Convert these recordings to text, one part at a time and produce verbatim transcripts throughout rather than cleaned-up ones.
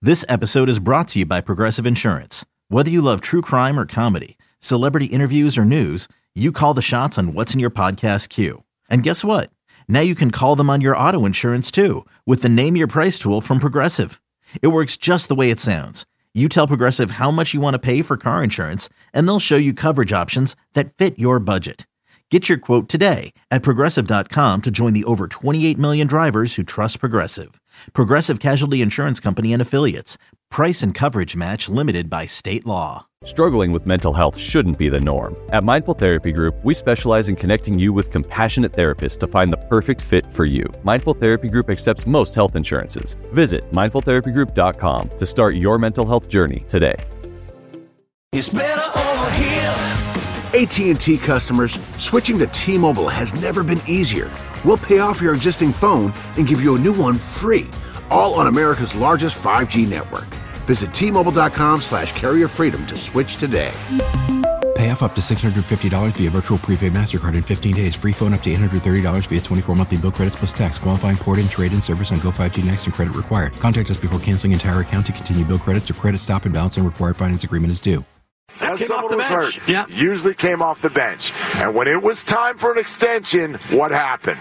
This episode is brought to you by Progressive Insurance. Whether you love true crime or comedy, celebrity interviews or news, you call the shots on what's in your podcast queue. And guess what? Now you can call them on your auto insurance too with the Name Your Price tool from Progressive. It works just the way it sounds. You tell Progressive how much you want to pay for car insurance, and they'll show you coverage options that fit your budget. Get your quote today at Progressive dot com to join the over twenty-eight million drivers who trust Progressive. Progressive Casualty Insurance Company and Affiliates. Price and coverage match limited by state law. Struggling with mental health shouldn't be the norm. At Mindful Therapy Group, we specialize in connecting you with compassionate therapists to find the perfect fit for you. Mindful Therapy Group accepts most health insurances. Visit mindful therapy group dot com to start your mental health journey today. It's better over here. A T and T customers, switching to T-Mobile has never been easier. We'll pay off your existing phone and give you a new one free, all on America's largest five G network. Visit T Mobile dot com slash carrier freedom to switch today. Pay off up to six hundred fifty dollars via virtual prepaid MasterCard in fifteen days. Free phone up to eight hundred thirty dollars via twenty-four monthly bill credits plus tax. Qualifying port-in, trade-in service on Go five G Next and credit required. Contact us before canceling entire account to continue bill credits or credit stop and balance and required finance agreement is due. That came off the bench. Hurt, yeah. Usually came off the bench. And when it was time for an extension, what happened?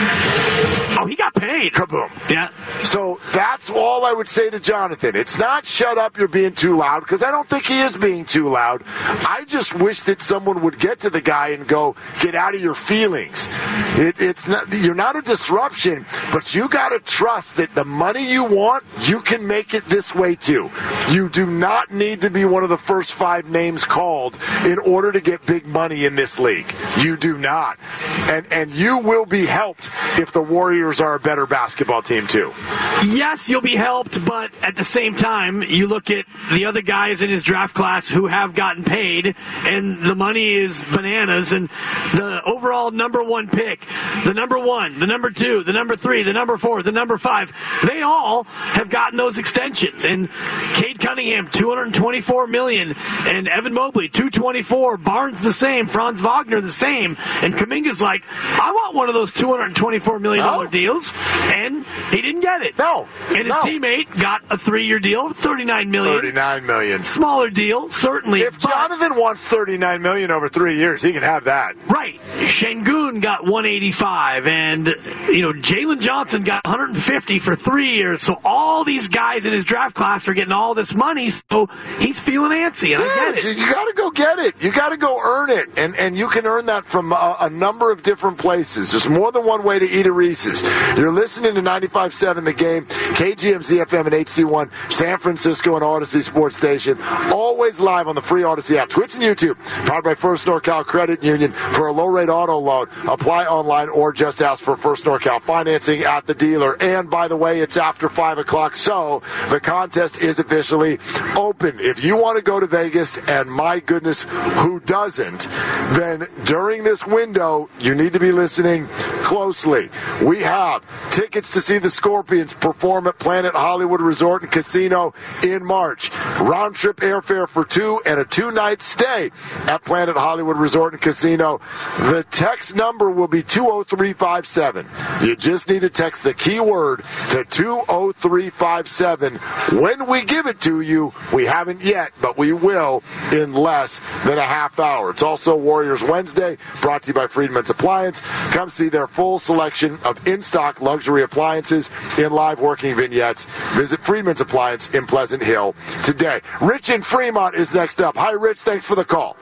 Oh, he got paid. Kaboom. Yeah. So that's all I would say to Jonathan. It's not shut up, you're being too loud, because I don't think he is being too loud. I just wish that someone would get to the guy and go, get out of your feelings. It, it's not, you're not a disruption, but you got to trust that the money you want, you can make it this way too. You do not need to be one of the first five names called in order to get big money in this league. You do not. And and you will be helped if the Warriors are a better basketball team too. Yes, you'll be helped, but at the same time, you look at the other guys in his draft class who have gotten paid, and the money is bananas, and the overall number one pick, the number one, the number two, the number three, the number four, the number five, they all have gotten those extensions. And Cade Cunningham, two hundred twenty-four million dollars, and Evan Mobley, two hundred twenty-four, Barnes the same, Franz Wagner the same, and Kuminga's like, I want one of those two hundred twenty-four million dollars no. deals, and he didn't get it. No. And his no. teammate got a three-year deal, thirty-nine million dollars. thirty-nine million dollars. Smaller deal, certainly. If Jonathan wants thirty-nine million dollars over three years, he can have that. Right. Şengün got one hundred eighty-five, and you know Jalen Johnson got one hundred fifty for three years. So all these guys in his draft class are getting all this money, so he's feeling antsy, and yeah, I get it. You got to go get it. You got to go earn it, and and you can earn that from a, a number of different places. There's more than one way to eat a Reese's. You're listening to ninety-five point seven The Game, K G M Z F M and H D one, San Francisco and Odyssey Sports Station. Always live on the free Odyssey app, Twitch and YouTube. Powered by First NorCal Credit Union. For a low-rate auto loan, apply online or just ask for First NorCal financing at the dealer. And by the way, it's after five o'clock, so the contest is officially open. If you want to go to Vegas, and my goodness, who doesn't, then during this window, you need to be listening closely. We have tickets to see the Scorpions perform at Planet Hollywood Resort and Casino in March. Round-trip airfare for two and a two-night stay at Planet Hollywood Resort and Casino. The text number will be two oh three five seven. You just need to text the keyword to two oh three five seven. When we give it to you, we haven't yet, but we will in less than a half hour. It's also Warriors Wednesday, brought to you by Friedman's Appliance. Come see their full selection of in-stock luxury appliances in live working vignettes. Visit Friedman's Appliance in Pleasant Hill today. Rich in Fremont is next up. Hi, Rich. Thanks for the call.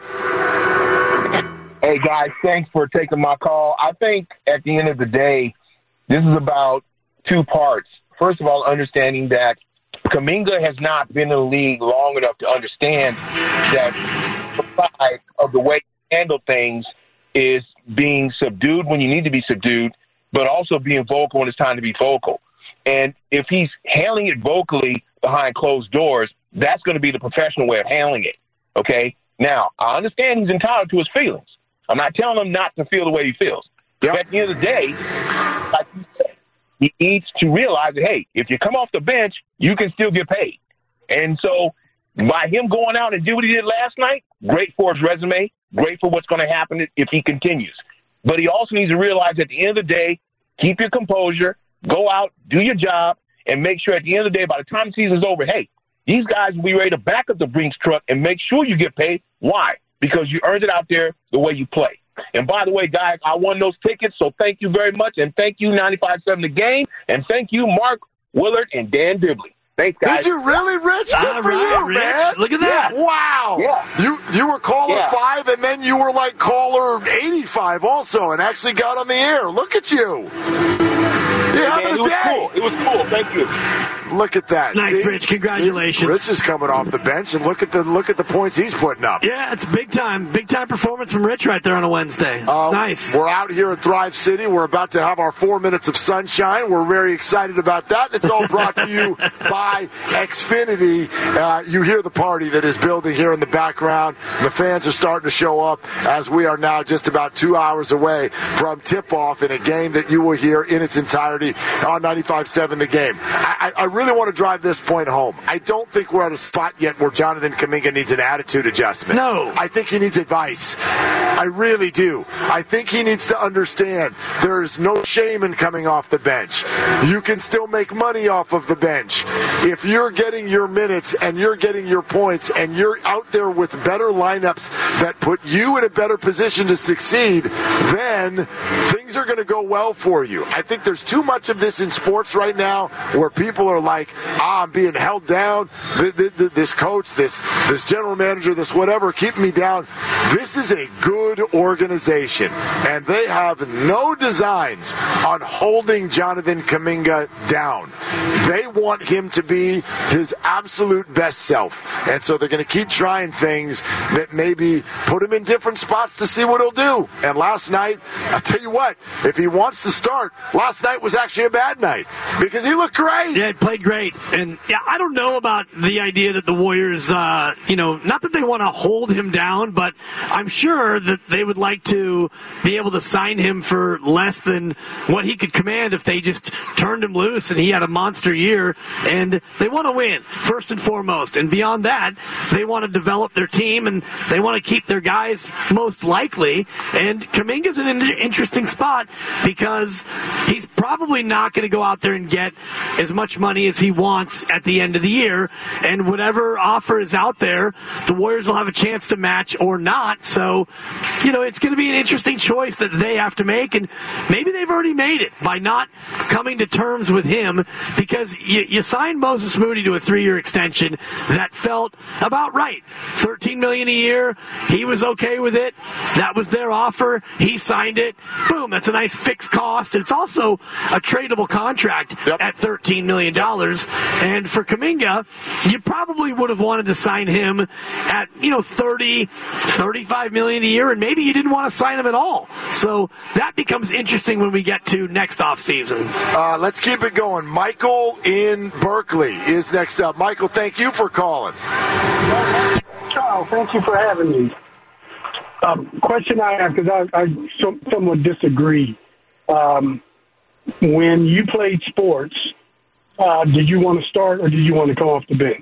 Hey, guys. Thanks for taking my call. I think at the end of the day, this is about two parts. First of all, understanding that Kuminga has not been in the league long enough to understand that the side of the way you handle things is being subdued when you need to be subdued, but also being vocal when it's time to be vocal. And if he's handling it vocally behind closed doors, that's going to be the professional way of handling it, okay? Now, I understand he's entitled to his feelings. I'm not telling him not to feel the way he feels. Yep. But at the end of the day, like you said, he needs to realize that, hey, if you come off the bench, you can still get paid. And so by him going out and do what he did last night, great for his resume, great for what's going to happen if he continues. But he also needs to realize at the end of the day, keep your composure, go out, do your job, and make sure at the end of the day, by the time the season's over, hey, these guys will be ready to back up the Brinks truck and make sure you get paid. Why? Because you earned it out there the way you play. And by the way, guys, I won those tickets, so thank you very much. And thank you, ninety-five seven The Game. And thank you, Mark Willard and Dan Dibley. Thanks, guys. Did you really, Rich? Good All for right, you, Rich. man. Look at that. Yeah. Wow. Yeah. You you were caller yeah. five, and then you were like caller eighty-five also, and actually got on the air. Look at you. You're hey, having man, a it was day. cool. It was cool. Thank you. Look at that. Nice, See? Rich. Congratulations. See? Rich is coming off the bench, and look at the look at the points he's putting up. Yeah, it's big time. Big time performance from Rich right there on a Wednesday. It's Uh, nice. We're out here at Thrive City. We're about to have our four minutes of sunshine. We're very excited about that. It's all brought to you by Xfinity. Uh, you hear the party that is building here in the background. The fans are starting to show up as we are now just about two hours away from tip-off in a game that you will hear in its entirety on ninety-five seven The Game. I, I really want to drive this point home. I don't think we're at a spot yet where Jonathan Kuminga needs an attitude adjustment. No. I think he needs advice. I really do. I think he needs to understand there's no shame in coming off the bench. You can still make money off of the bench. If you're getting your minutes and you're getting your points and you're out there with better lineups that put you in a better position to succeed, then things are going to go well for you. I think there's too much of this in sports right now where people are like, ah, I'm being held down. This coach, this this general manager, this whatever, keeping me down. This is a good organization, and they have no designs on holding Jonathan Kuminga down. They want him to be his absolute best self, and so they're going to keep trying things that maybe put him in different spots to see what he'll do. And last night, I'll tell you what, if he wants to start, last night was actually a bad night because he looked great. Yeah, it played great. And yeah, I don't know about the idea that the Warriors, uh, you know, not that they want to hold him down, but I'm sure that they would like to be able to sign him for less than what he could command if they just turned him loose and he had a monster year. And they want to win, first and foremost. And beyond that, they want to develop their team and they want to keep their guys most likely. And Kuminga's in an interesting spot because he's probably not going to go out there and get as much money as he wants at the end of the year. And whatever offer is out there, the Warriors will have a chance to match or not. So, you know, it's going to be an interesting choice that they have to make. And maybe they've already made it by not coming to terms with him because you, you signed Moses Moody to a three-year extension that felt about right. thirteen million dollars a year. He was okay with it. That was their offer. He signed it. Boom. That's a nice fixed cost. It's also a tradable contract yep. at thirteen million dollars. Yep. And for Kuminga, you probably would have wanted to sign him at, you know, thirty, thirty-five million dollars a year, and maybe you didn't want to sign him at all. So that becomes interesting when we get to next offseason. Uh, let's keep it going. Michael in Berkeley is next up. Michael, thank you for calling. Oh, thank you for having me. Um, question I have, because I, I somewhat disagree. Um, when you played sports, uh, did you want to start or did you want to come off the bench?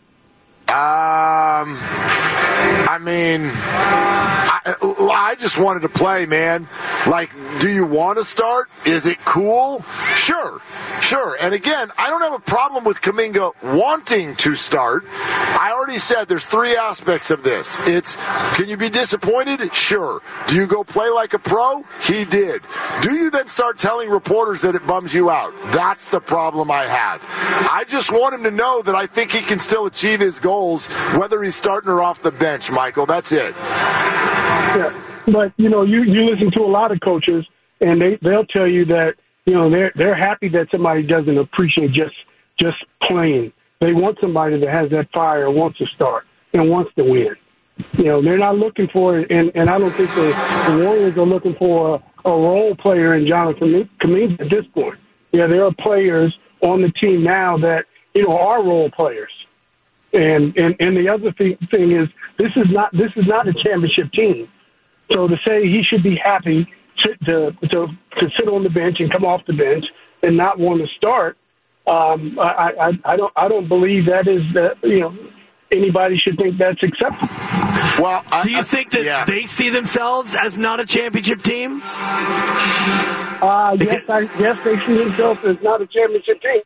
Um, I mean, I, I just wanted to play, man. Like, do you want to start? Is it cool? Sure, sure. And again, I don't have a problem with Kuminga wanting to start. I already said there's three aspects of this. It's, can you be disappointed? Sure. Do you go play like a pro? He did. Do you then start telling reporters that it bums you out? That's the problem I have. I just want him to know that I think he can still achieve his goals, whether he's starting or off the bench, Michael. That's it. Yeah, but, you know, you, you listen to a lot of coaches, and they, they'll tell you that, you know, they're, they're happy that somebody doesn't appreciate just just playing. They want somebody that has that fire, wants to start, and wants to win. You know, they're not looking for it, and, and I don't think the, the Warriors are looking for a, a role player in Jonathan Kuminga at this point. Yeah, there are players on the team now that, you know, are role players. And, and and the other thing, thing is, this is not this is not a championship team. So to say he should be happy to to to, to sit on the bench and come off the bench and not want to start, um, I, I I don't I don't believe that is that you know anybody should think that's acceptable. Well, I, do you think that yeah. they see themselves as not a championship team? Uh, yes, I, yes, they see themselves as not a championship team.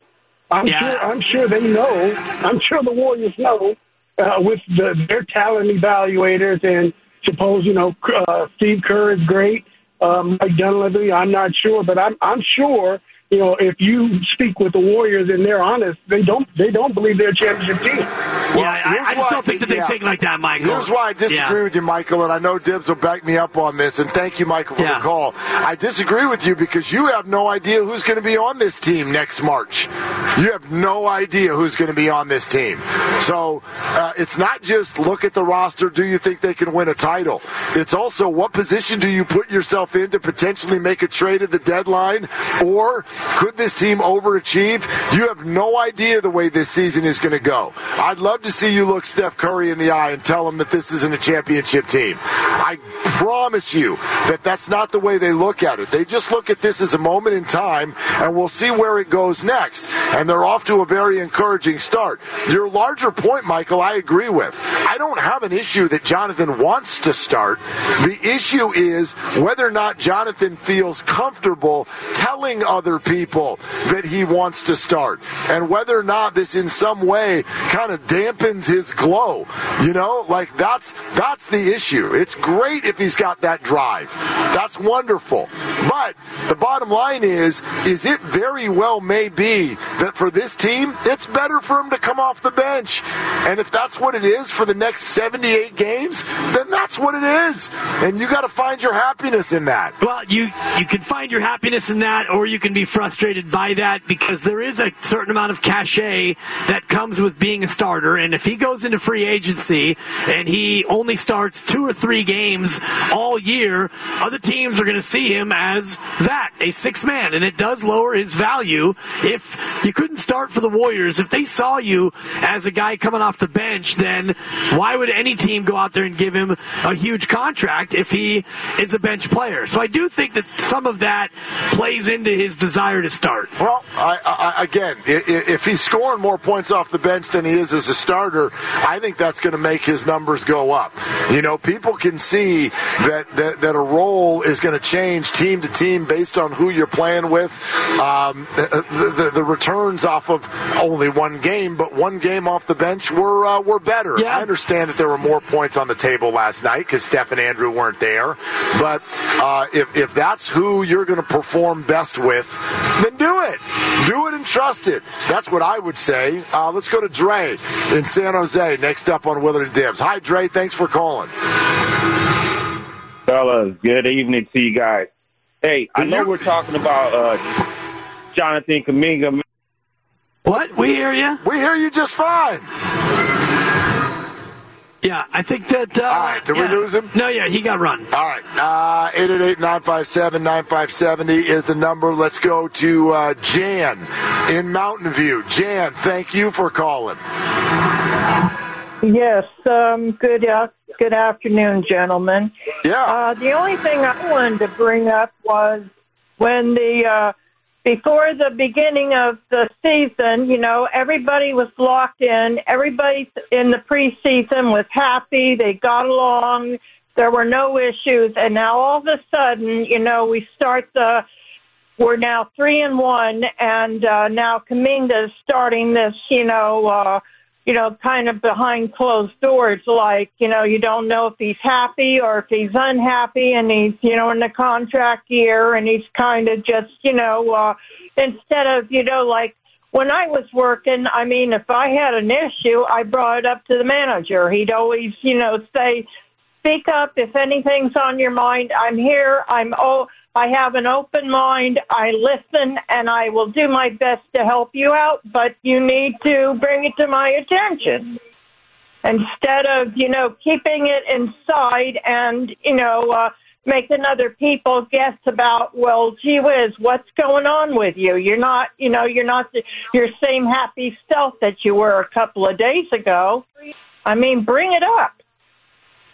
I'm yeah. sure. I'm sure they know. I'm sure the Warriors know uh, with the, their talent evaluators, and suppose you know uh, Steve Kerr is great. Um, Mike Dunleavy, I'm not sure, but I'm I'm sure. You know, if you speak with the Warriors and they're honest, they don't they don't believe they're a championship team. Well, yeah, I, I just don't think that they yeah. think like that, Michael. Here's why I disagree yeah. with you, Michael, and I know Dibs will back me up on this, and thank you, Michael, for yeah. the call. I disagree with you because you have no idea who's going to be on this team next March. You have no idea who's going to be on this team. So uh, it's not just look at the roster, do you think they can win a title? It's also what position do you put yourself in to potentially make a trade at the deadline, or could this team overachieve? You have no idea the way this season is going to go. I'd love to see you look Steph Curry in the eye and tell him that this isn't a championship team. I promise you that that's not the way they look at it. They just look at this as a moment in time, and we'll see where it goes next. And they're off to a very encouraging start. Your larger point, Michael, I agree with. I don't have an issue that Jonathan wants to start. The issue is whether or not Jonathan feels comfortable telling other people that he wants to start, and whether or not this in some way kind of dampens his glow. You know, like that's that's the issue. It's great if he's got that drive. That's wonderful. But the bottom line is, is it very well may be that for this team, it's better for him to come off the bench. And if that's what it is for the next seventy-eight games, then that's what it is. And you got to find your happiness in that. Well, you you can find your happiness in that, or you can be frustrated by that, because there is a certain amount of cachet that comes with being a starter. And if he goes into free agency and he only starts two or three games all year, other teams are going to see him as that, a six man, and it does lower his value. If you couldn't start for the Warriors, if they saw you as a guy coming off the bench, then why would any team go out there and give him a huge contract if he is a bench player? So I do think that some of that plays into his desire to start. Well, I, I, again, if he's scoring more points off the bench than he is as a starter, I think that's going to make his numbers go up. You know, people can see that, that, that a role is going to change team to team based on who you're playing with. Um, the, the, the returns off of only one game, but one game off the bench were uh, were better. Yeah. I understand that there were more points on the table last night because Steph and Andrew weren't there. But uh, if, if that's who you're going to perform best with, then do it. Do it and trust it. That's what I would say. Uh, let's go to Dre in San Jose, next up on Willard and Dibs. Hi, Dre. Thanks for calling. Fellas, good evening to you guys. Hey, I know we're talking about uh, Jonathan Kuminga. What? We hear you. We hear you just fine. Yeah, I think that... Uh, All right, did yeah. we lose him? No, yeah, he got run. All right, uh, eight eight eight, nine five seven, nine five seven zero is the number. Let's go to uh, Jan in Mountain View. Jan, thank you for calling. Yes, um, good uh, good afternoon, gentlemen. Yeah. Uh, the only thing I wanted to bring up was when the... Uh, Before the beginning of the season, you know, everybody was locked in. Everybody in the preseason was happy. They got along. There were no issues. And now all of a sudden, you know, we start the, we're now three and one. And uh, now Kuminga is starting this, you know, uh, you know, kind of behind closed doors, like, you know, you don't know if he's happy or if he's unhappy, and he's, you know, in the contract year, and he's kind of just, you know, uh, instead of, you know, like when I was working, I mean, if I had an issue, I brought it up to the manager. He'd always, you know, say, speak up if anything's on your mind. I'm here. I'm oh. I have an open mind, I listen, and I will do my best to help you out, but you need to bring it to my attention. Instead of, you know, keeping it inside and, you know, uh, making other people guess about, well, gee whiz, what's going on with you? You're not, you know, you're not the, your same happy self that you were a couple of days ago. I mean, bring it up.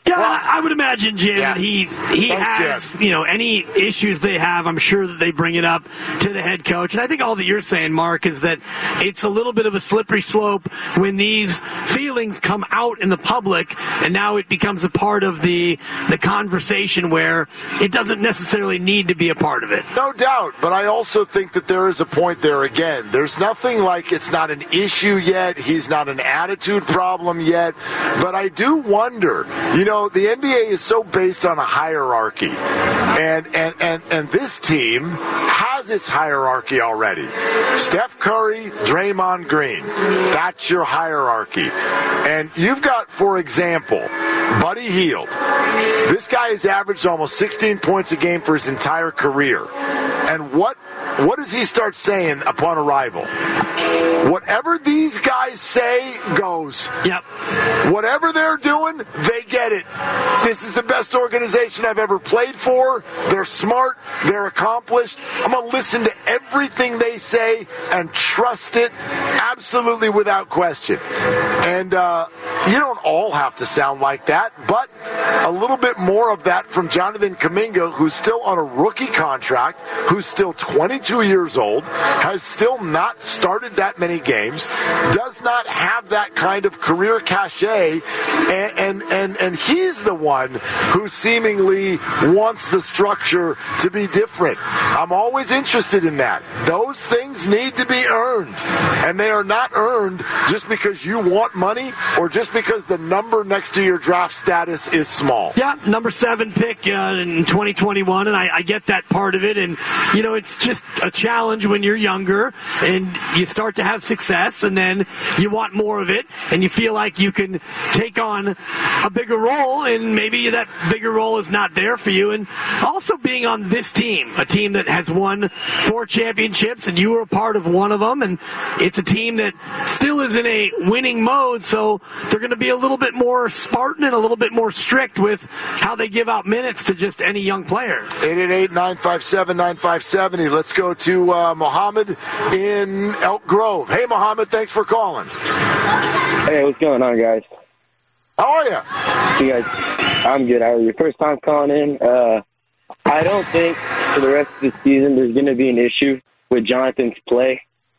Yeah, well, I would imagine, Jim, yeah. he he Thanks, has, Jim. you know, any issues they have, I'm sure that they bring it up to the head coach. And I think all that you're saying, Mark, is that it's a little bit of a slippery slope when these feelings come out in the public, and now it becomes a part of the the conversation where it doesn't necessarily need to be a part of it. No doubt, but I also think that there is a point there again. There's nothing like it's not an issue yet. He's not an attitude problem yet. But I do wonder, you know, the N B A is so based on a hierarchy. And, and, and, and this team has its hierarchy already. Steph Curry, Draymond Green. That's your hierarchy. And you've got, for example, Buddy Hield. This guy has averaged almost sixteen points a game for his entire career. And what what does he start saying upon arrival? Whatever these guys say goes. Yep. Whatever they're doing, they get it. This is the best organization I've ever played for. They're smart. They're accomplished. I'm going to listen to everything they say and trust it absolutely without question. And uh, you don't all have to sound like that, but a little bit more of that from Jonathan Kuminga, who's still on a rookie contract, who's still twenty-two years old, has still not started that many games, does not have that kind of career cachet, and and and, and he's the one who seemingly wants the structure to be different. I'm always interested in that. Those things need to be earned, and they are not earned just because you want money or just because the number next to your draft status is small. Yeah, number seven pick uh, in twenty twenty-one, and I, I get that part of it. And, you know, it's just a challenge when you're younger and you start to have success, and then you want more of it, and you feel like you can take on a bigger role, and maybe that bigger role is not there for you. And also being on this team, a team that has won four championships, and you were a part of one of them, and it's a team that still is in a winning mode, so they're going to be a little bit more Spartan and a little bit more strict with how they give out minutes to just any young player. eight eight eight, nine five seven, nine five seven zero. Let's go to uh, Mohammed in Elk Grove. Hey, Mohammed, thanks for calling. Hey, what's going on, guys? How are you? You guys, I'm good. How are you? First time calling in. Uh, I don't think for the rest of the season there's going to be an issue with Jonathan's play.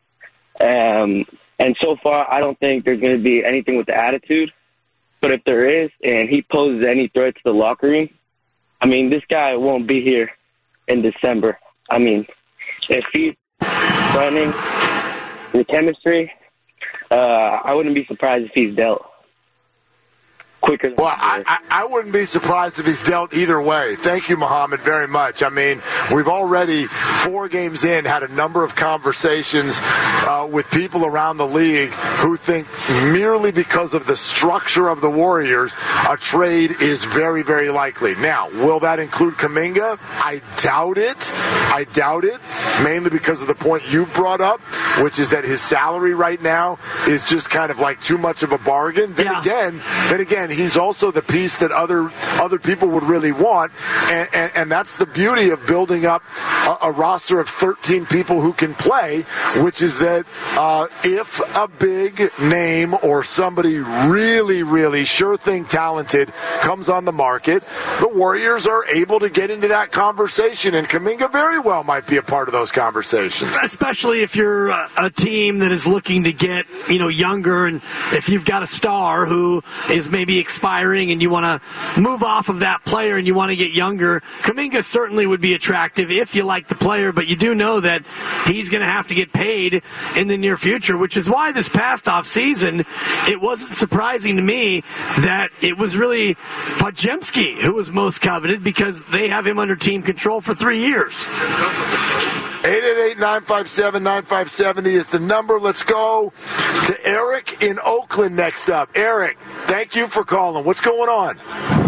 Um, and so far, I don't think there's going to be anything with the attitude. But if there is, and he poses any threat to the locker room, I mean, this guy won't be here in December. I mean, if he's threatening the chemistry, uh, I wouldn't be surprised if he's dealt quicker than well, I, I, I wouldn't be surprised if he's dealt either way. Thank you, Mohammed, very much. I mean, we've already, four games in, had a number of conversations uh, with people around the league who think merely because of the structure of the Warriors, a trade is very, very likely. Now, will that include Kuminga? I doubt it. I doubt it, mainly because of the point you brought up, which is that his salary right now is just kind of like too much of a bargain. Then yeah. again, then again, he's also the piece that other other people would really want, and, and, and that's the beauty of building up a, a roster of thirteen people who can play, which is that uh, if a big name or somebody really, really sure thing talented comes on the market, the Warriors are able to get into that conversation, and Kuminga very well might be a part of those conversations. Especially if you're a, a team that is looking to get, you know, younger, and if you've got a star who is maybe expiring and you want to move off of that player and you want to get younger, Kuminga certainly would be attractive if you like the player, but you do know that he's going to have to get paid in the near future, which is why this past off season, it wasn't surprising to me that it was really Podziemski who was most coveted, because they have him under team control for three years. eight eight eight, nine five seven, nine five seven zero is the number. Let's go to Eric in Oakland next up. Eric, thank you for calling. What's going on?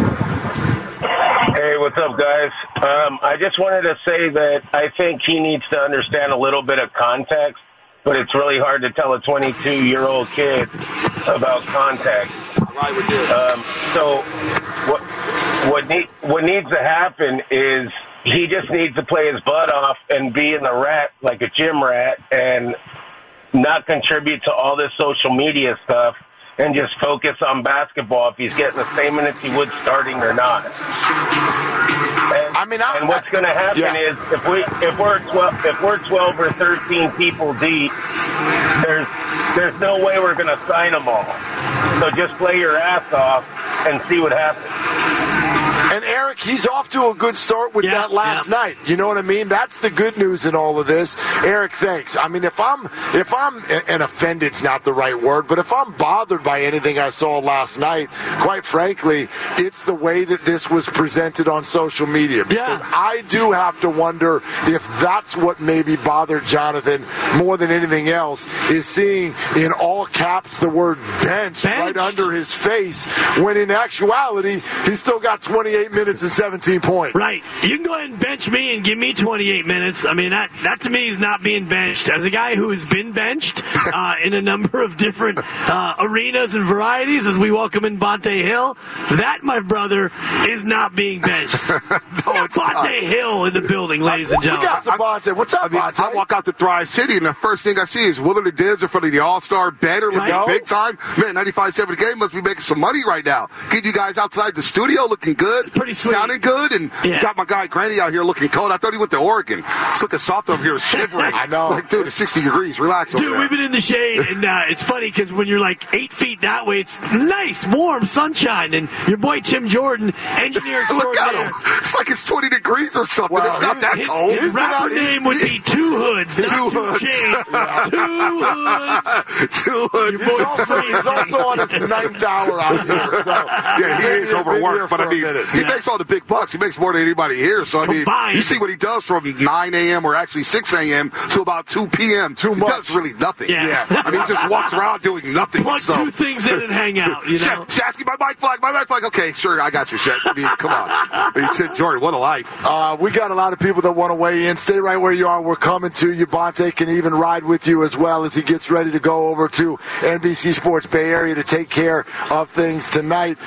Hey, what's up, guys? Um, I just wanted to say that I think he needs to understand a little bit of context, but it's really hard to tell a twenty-two-year-old kid about context. Um, so what what, need, what needs to happen is he just needs to play his butt off and be in the rat like a gym rat and not contribute to all this social media stuff and just focus on basketball if he's getting the same minutes he would starting or not. And, I mean, I, and what's going to happen yeah. is if we if we're twelve if we're twelve or thirteen people deep, there's there's no way we're going to sign them all. So just play your ass off and see what happens. And Eric, he's off to a good start with yeah, that last yeah. night. You know what I mean? That's the good news in all of this. Eric, thanks. I mean, if I'm if I'm and offended's not the right word, but if I'm bothered by anything I saw last night, quite frankly, it's the way that this was presented on social media. Because yeah. I do have to wonder if that's what maybe bothered Jonathan more than anything else, is seeing in all caps the word bench right under his face, when in actuality he's still got twenty-eight minutes and seventeen points. Right. You can go ahead and bench me and give me twenty-eight minutes. I mean, that, that to me is not being benched. As a guy who has been benched uh, in a number of different uh, arenas and varieties, as we welcome in Bonte Hill, that, my brother, is not being benched. no, Bonte not. Hill in the building, ladies and gentlemen. We got some Bonte. What's up, I mean, Bonte? I walk out to Thrive City, and the first thing I see is Willard and Dibbs in front of the All-Star banner looking Right. big time. Man, ninety-five seven game must be making some money right now. Get you guys outside the studio looking good, pretty sweet. sounding good, and Yeah. got my guy Granny out here looking cold. I thought he went to Oregon. It's looking soft over here, shivering. I know. Like, dude, it's sixty degrees. Relax over Dude, there. we've been in the shade, and uh, it's funny because when you're like eight feet that way, it's nice, warm, sunshine, and your boy Tim Jordan, engineer Look at extraordinaire. him. It's like it's twenty degrees or something. Well, it's not that His, cold. his rapper name would be Two Hoods, Two not Two Hoods. Chains. Two Hoods. Two hoods. He's also, he's also on his ninth hour out here. So Yeah, he is overworked, but I mean, he Yeah. makes all the big bucks. He makes more than anybody here. So, I mean, Combined. you see what he does from nine a.m. or actually six a.m. to about two p.m. Too he much. does really nothing. Yeah. I mean, he just walks around doing nothing. Plug so. two things in and hang out, you know? Shasky, my mic flag, my mic flag. Okay, sure, I got you, Shet. I mean, come on. I mean, Tim Jordan, what a life. Uh, we got a lot of people that want to weigh in. Stay right where you are. We're coming to you. Bonte can even ride with you as well as he gets ready to go over to N B C Sports Bay Area to take care of things tonight.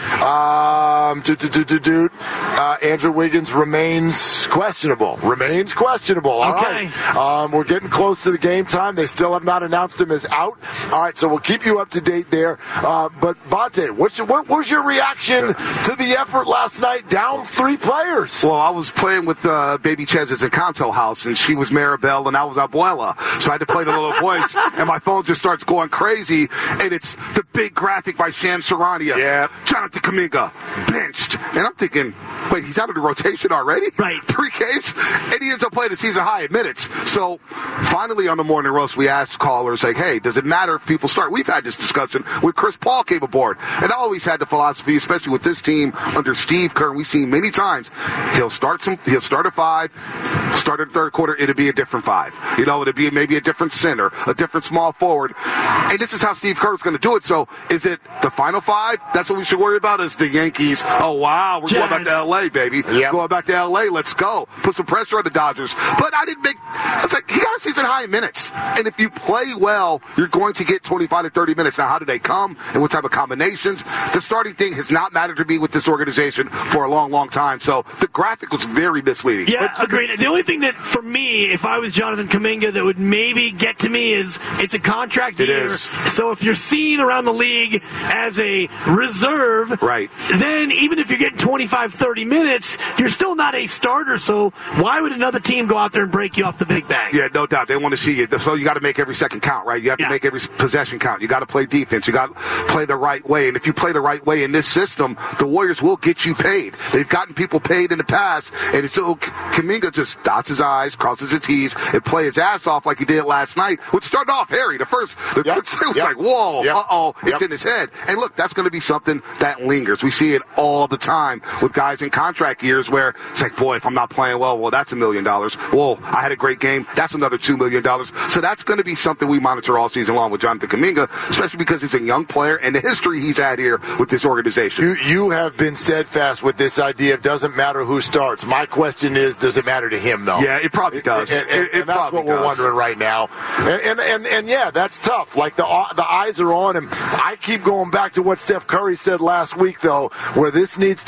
Um, do, do, do, do, do. Uh, Andrew Wiggins remains questionable. Remains questionable. All Okay. right. Um, we're getting close to the game time. They still have not announced him as out. All right, so we'll keep you up to date there. Uh, but Bonte, what's your, what was your reaction to the effort last night? Down three players. Well, I was playing with uh, Baby Chez's Encanto house, and she was Maribel, and I was Abuela. So I had to play the little voice, and my phone just starts going crazy, and it's the big graphic by Shams Charania. Yeah. Jonathan Kuminga, benched. And I'm thinking, wait, he's out of the rotation already? Right. Three games? And he ends up playing a season high in minutes. So finally on the morning roast, we asked callers, like, hey, does it matter if people start? We've had this discussion with Chris Paul came aboard. And I always had the philosophy, especially with this team under Steve Kerr, we've seen many times, he'll start some, he'll start at five, start at the third quarter, it'll be a different five. You know, it'll be maybe a different center, a different small forward. And this is how Steve Kerr is going to do it. So is it the final five? That's what we should worry about is the Yankees. Oh, wow, we're Jazz. going back to L A, baby. Yep. Going back to L A, let's go. Put some pressure on the Dodgers. But I didn't make, it's like, he got a season high in minutes. And if you play well, you're going to get twenty-five to thirty minutes. Now, how do they come and what type of combinations? The starting thing has not mattered to me with this organization for a long, long time. So the graphic was very misleading. Yeah, But- agreed. The only thing that, for me, if I was Jonathan Kuminga, that would maybe get to me is it's a contract It year. is. So if you're seen around the league as a reserve, Right. then even if you're getting twenty-five, thirty minutes, you're still not a starter. So why would another team go out there and break you off the big bag? Yeah, no doubt. They want to see you. So you got to make every second count, right? You have to Yeah. make every possession count. You got to play defense. You got to play the right way. And if you play the right way in this system, the Warriors will get you paid. They've gotten people paid in the past. And so Kuminga just dots his I's, crosses his T's, and play his ass off like he did last night, which started off Harry. The first, the, Yep. it was Yep. like, whoa, Yep. uh-oh, it's Yep. in his head. And look, that's going to be something that lingers. We see it all the time with guys in contract years where it's like, boy, if I'm not playing well, well, that's a million dollars. Whoa, I had a great game. That's another two million dollars. So that's going to be something we monitor all season long with Jonathan Kuminga, especially because he's a young player and the history he's had here with this organization. You, you have been steadfast with this idea of doesn't matter who starts. My question is, does it matter to him, though? Yeah, it probably does. And, and, It- it and that's probably what we're does. wondering right now. And, and, and, and yeah, that's tough. Like, the, the eyes are on him. I keep going back to what Steph Curry said last week, though, where this needs to be an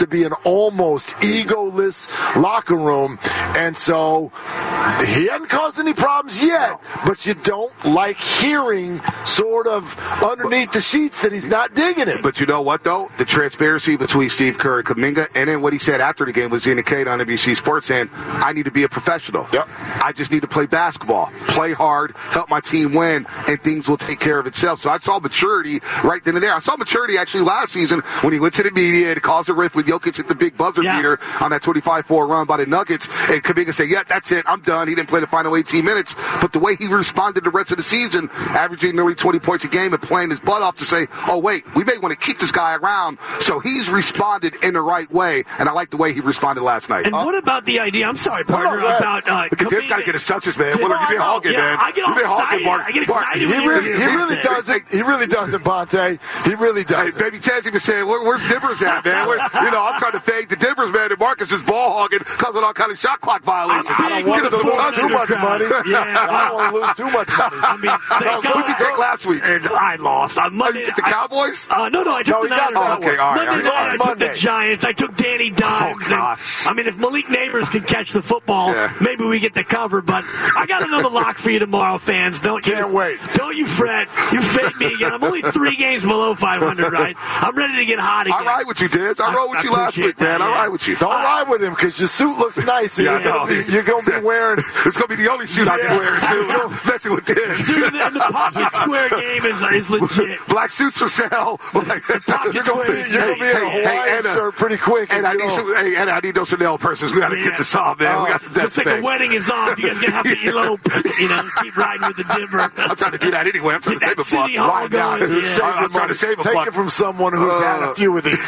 almost egoless locker room. And so he hasn't caused any problems yet, but you don't like hearing sort of underneath the sheets that he's not digging it. But you know what, though? The transparency between Steve Kerr and Kuminga, and then what he said after the game was indicated on N B C Sports saying, I need to be a professional. Yep. I just need to play basketball, play hard, help my team win, and things will take care of itself. So I saw maturity right then and there. I saw maturity actually last season when he went to the media and caused a riff with Jokic at the big buzzer yeah. beater on that twenty-five four run by the Nuggets, and Kuminga said, yeah, that's it, I'm done. He didn't play the final eighteen minutes, but the way he responded the rest of the season, averaging nearly twenty points a game and playing his butt off to say, oh, wait, we may want to keep this guy around. So he's responded in the right way, and I like the way he responded last night. And uh, what about the idea, I'm sorry, partner, no, no, about... Uh, Dave's got to get his touches, man. Well, you've been hogging, yeah, man. I get all You've been excited. hogging, Mark. I get Mark, excited. He really, he really doesn't. He really doesn't, Bonte. He really doesn't. Hey, baby Taz even saying, Where, where's Divers at, man? Where, you know, I'm trying to fade the Divers, man, and Marcus is ball hogging, causing all kind of shot clock violations. I don't want to lose too much money. Yeah, I don't want to lose too much money. I mean, no, who did you take last week? I lost. On Monday, oh, you took the Cowboys? I, uh, no, no, I took no, the Niners. Oh, okay, all right. Monday all right, night, all I right. took the Giants. I took Danny Dimes. Oh, gosh. And, I mean, if Malik Neighbors can catch the football, yeah. maybe we get the cover. But I got another lock for you tomorrow, fans. Don't you? Can't wait. Don't you fret. You fade me again. I'm only three games below five hundred, right? I'm ready to get hot again. I ride with you, Diz. I, I rode with I you last week, that, man. yeah. I ride with you. Don't uh, ride with him because your suit looks nice. And yeah, you're going to be, gonna be wearing. It's going to be the only suit yeah. I can wear, too. Messing with Diz. Dude, and the pocket square game is, is legit. Black suits for sale. Like, the pocket you're going to be, you're gonna be in a Hawaiian hey, and, uh, shirt pretty quick. And, and I need some. Hey, and I need those Chanel purses. We got to yeah. get this off, man. Uh, we got some debt Looks like the wedding is off. You guys going to have to elope. You know, keep riding with the Dimmer. I'm trying to do that anyway. I'm trying Get to save a buck. Right now, dude. Yeah. I'm trying to save a Take buck. it from someone who's uh, had a few of these.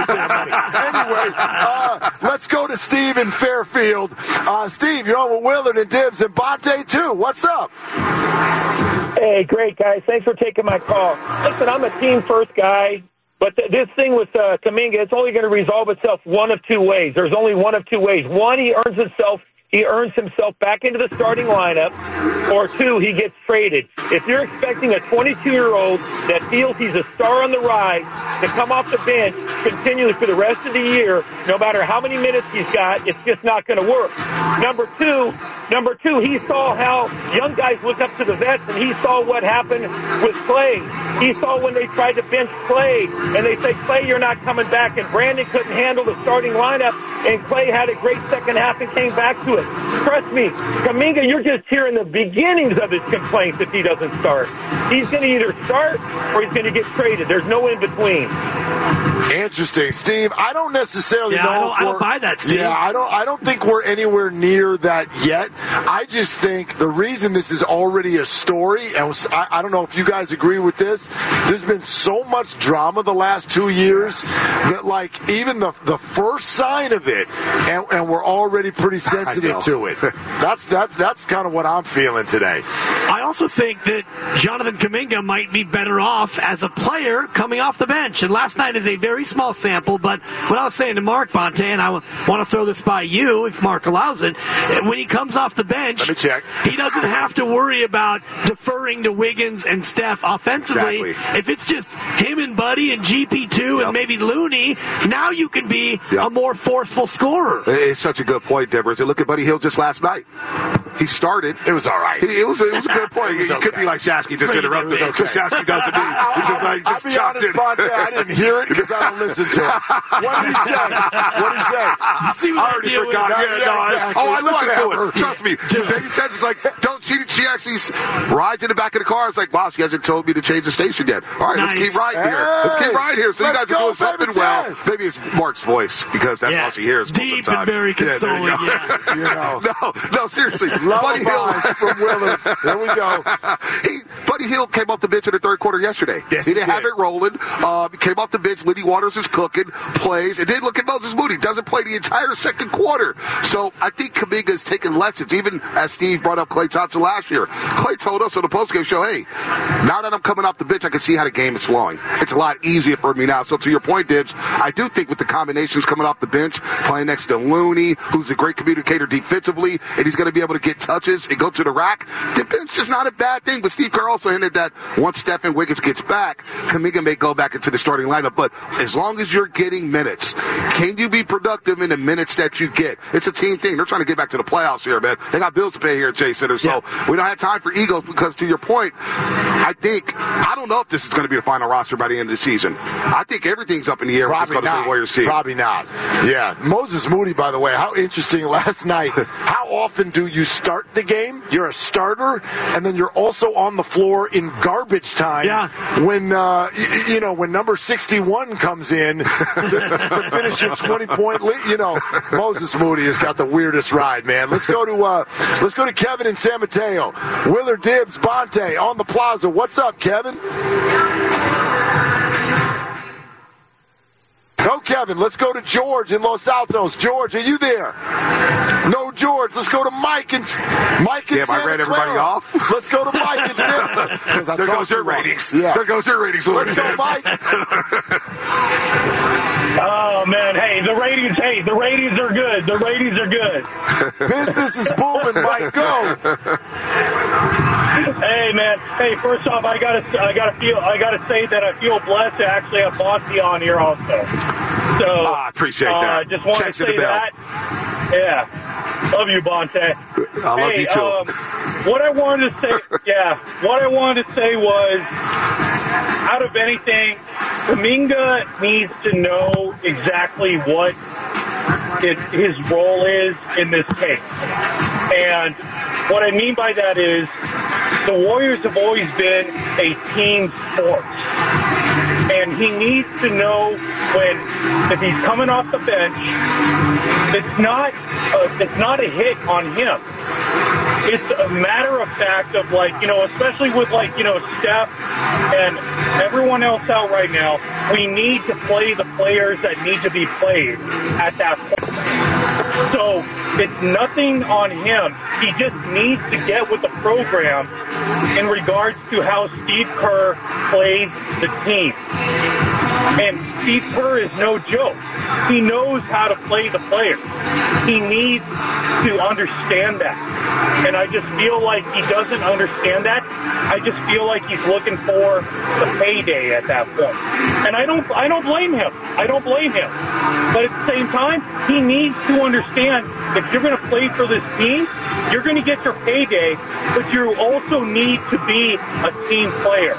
Anyway, uh, let's go to Steve in Fairfield. Uh, Steve, you're on with Willard and Dibbs and Bonte, too. What's up? Hey, great, guys. Thanks for taking my call. Listen, I'm a team-first guy, but th- this thing with uh, Kuminga, it's only going to resolve itself one of two ways. There's only one of two ways. One, he earns himself He earns himself back into the starting lineup, or two, he gets traded. If you're expecting a twenty-two-year-old that feels he's a star on the rise to come off the bench continually for the rest of the year, no matter how many minutes he's got, it's just not going to work. Number two, number two, he saw how young guys look up to the vets, and he saw what happened with Clay. He saw when they tried to bench Clay, and they say, Clay, you're not coming back, and Brandon couldn't handle the starting lineup, and Clay had a great second half and came back to it. Trust me, Kuminga, you're just hearing the beginnings of his complaints if he doesn't start. He's going to either start or he's going to get traded. There's no in between. Interesting, Steve. I don't necessarily yeah, know. I don't, if I don't buy that, Steve. Yeah, I don't. I don't think we're anywhere near that yet. I just think the reason this is already a story, and I, I don't know if you guys agree with this. There's been so much drama the last two years that, like, even the the first sign of it, and, and we're already pretty sensitive to it. That's that's that's kind of what I'm feeling today. I also think that Jonathan Kuminga might be better off as a player coming off the bench. And last night is a very small sample, but what I was saying to Mark Bonte, and I want to throw this by you if Mark allows it, when he comes off the bench, Let me check. he doesn't have to worry about deferring to Wiggins and Steph offensively. Exactly. If it's just him and Buddy and G P two yep. and maybe Looney, now you can be yep. a more forceful scorer. It's such a good point, Deborah. So look at Buddy Hield just last night. He started. It was all right. He, it was it was a good point. It, it okay. could be like Shasky just interrupted. Okay. So Shasky does it. He's just like just I'll be honest, Bonte, I didn't hear it because I don't listen to it. What did he say? What did he say? You see what I already forgot. Yeah, yeah, no, exactly. I, oh, I listened to it. Trust me. Baby Tess is like, don't she? She actually rides in the back of the car. It's like, wow, she hasn't told me to change the station yet. All right, nice. let's keep riding here. Hey, let's keep riding here. So you guys are doing something well. Maybe it's Mark's voice because that's yeah. all she hears most Deep of the time. and very consoling. Yeah, yeah. You know. no, no, seriously. Buddy Hield from Willard. There we go. he, Buddy Hield came off the bench in the third quarter yesterday. Yes, he didn't he have did. it rolling. Uh, he came off the bench. Liddy Waters is cooking, plays. And then look at Moses Moody. Doesn't play the entire second quarter. So I think Kuminga is taking lessons, even as Steve brought up Klay Thompson last year. Klay told us on the postgame show, hey, now that I'm coming off the bench, I can see how the game is flowing. It's a lot easier for me now. So to your point, Dibs, I do think with the combinations coming off the bench, playing next to Looney, who's a great communicator defensively, and he's going to be able to get touches and go to the rack, the bench is not a bad thing. But Steve Kerr they're also hinted that once Stephen Wiggins gets back, Kuminga may go back into the starting lineup. But as long as you're getting minutes, can you be productive in the minutes that you get? It's a team thing. They're trying to get back to the playoffs here, man. They got bills to pay here at Chase Center, so yeah. we don't have time for egos because, to your point, I think, I don't know if this is going to be the final roster by the end of the season. I think everything's up in the air with this Golden State Warriors team. Probably not. Yeah. Moses Moody, by the way, how interesting last night. How often do you start the game? You're a starter, and then you're also on the floor in garbage time yeah. when, uh, y- you know, when number sixty-one comes in to, to finish your twenty-point lead. You know, Moses Moody has got the weirdest ride, man. Let's go to uh, let's go to Kevin in San Mateo. Willard Dibbs, Bonte on the plaza. What's up, Kevin? No, Kevin. Let's go to George in Los Altos. George, are you there? No, George. Let's go to Mike and Mike and Damn, Santa I ran Clara. everybody off. Let's go to Mike and Santa. There goes your ratings. Yeah. There goes your ratings. Let's go, Mike. Oh man, hey, the ratings. Hey, the ratings are good. The ratings are good. Business is booming, Mike. Go. Hey man, hey. First off, I gotta, I gotta feel, I gotta say that I feel blessed to actually have Bonte on here also. So oh, I appreciate that. I uh, just want to say that. Yeah, love you, Bonte. I love hey, you too. Um, what I wanted to say, yeah, what I wanted to say was, out of anything, Kuminga needs to know exactly what it, his role is in this case. And what I mean by that is, the Warriors have always been a team sport. And he needs to know when, if he's coming off the bench, it's not a, it's not a hit on him. It's a matter of fact of, like, you know, especially with, like, you know, Steph and everyone else out right now, we need to play the players that need to be played at that point. So it's nothing on him. He just needs to get with the program in regards to how Steve Kerr plays the team. And Steve Kerr is no joke. He knows how to play the players. He needs to understand that. And I just feel like he doesn't understand that. I just feel like he's looking for the payday at that point. And I don't I don't blame him. I don't blame him. But at the same time, he needs to understand if you're going to play for this team, you're going to get your payday, but you also need to be a team player.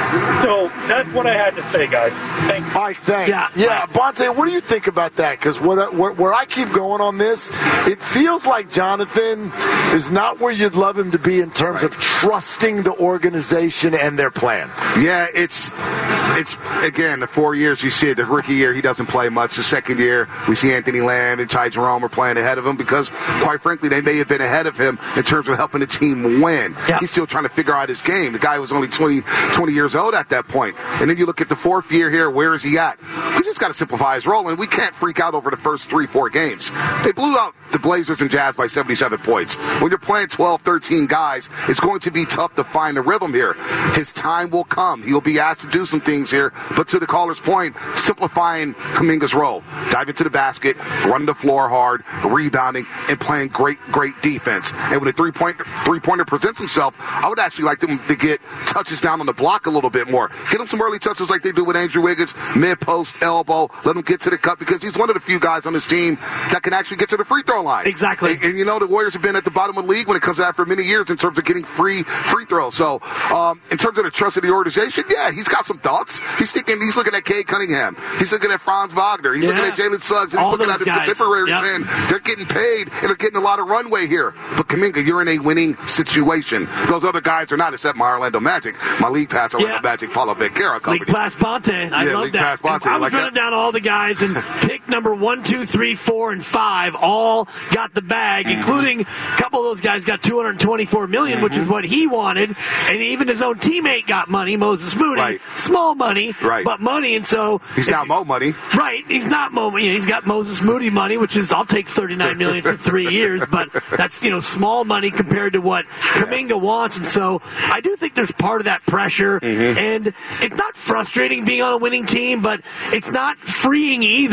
So that's what I had to say, guys. Thanks. Mike, thanks. Yeah, yeah Bonte, what do you think about that? Because what, what, where I keep going on this, it feels like Jonathan is not where you'd love him to be in terms right. of trusting the organization and their plan. Yeah, it's, it's again, the four years you see it. The rookie year, he doesn't play much. The second year, we see Anthony Lamb and Ty Jerome are playing ahead of him because, quite frankly, they may have been ahead of him in terms of helping the team win. Yep. He's still trying to figure out his game. The guy was only twenty, twenty years old at that point. And then you look at the fourth year here, where is he at? He just got to simplify his role, and we can't freak out over the first three, four games. They blew out the Blazers and Jazz by seventy-seven points. When you're playing twelve, thirteen guys, it's going to be tough to find a rhythm here. His time will come. He'll be asked to do some things here, but to the caller's point, simplifying Kuminga's role. Dive into the basket, running the floor hard, rebounding, and playing great, great defense. And when a three-point, three-pointer presents himself, I would actually like them to get touches down on the block a little bit more. Get him some early touches like they do with Andrew Wiggins, mid-post, elbow, let him get to the cup because he's one of the few guys on this team that can actually get to the free throw line. Exactly. And, and you know, the Warriors have been at the bottom of the league when it comes to that for many years in terms of getting free free throws. So, um, in terms of the trust of the organization, yeah, he's got some thoughts. He's thinking, he's looking at Cade Cunningham. He's looking at Franz Wagner. He's yeah. looking at Jalen Suggs. And he's All looking at his guys. contemporaries yep. and they're getting paid and they're getting a lot of runway here. But Kuminga, you're in a winning situation. Those other guys are not, except my Orlando Magic, my League Pass Orlando yeah. Magic, Paulo Becerra company. League Pass Ponte. I yeah, love League that. Pass Ponte. I was like running that. down all the guys and pick number one, two, three, four, and five all got the bag, mm-hmm. including a couple of those guys got two hundred twenty-four million dollars, mm-hmm. which is what he wanted, and even his own teammate got money, Moses Moody. Right. Small money, right. but money, and so he's not Mo money. Right, he's not Mo. You know, he's got Moses Moody money, which is I'll take thirty-nine million dollars for three years, but that's you know small money compared to what Kuminga wants, and so I do think there's part of that pressure, mm-hmm. and it's not frustrating being on a winning team, but it's not freeing either. Like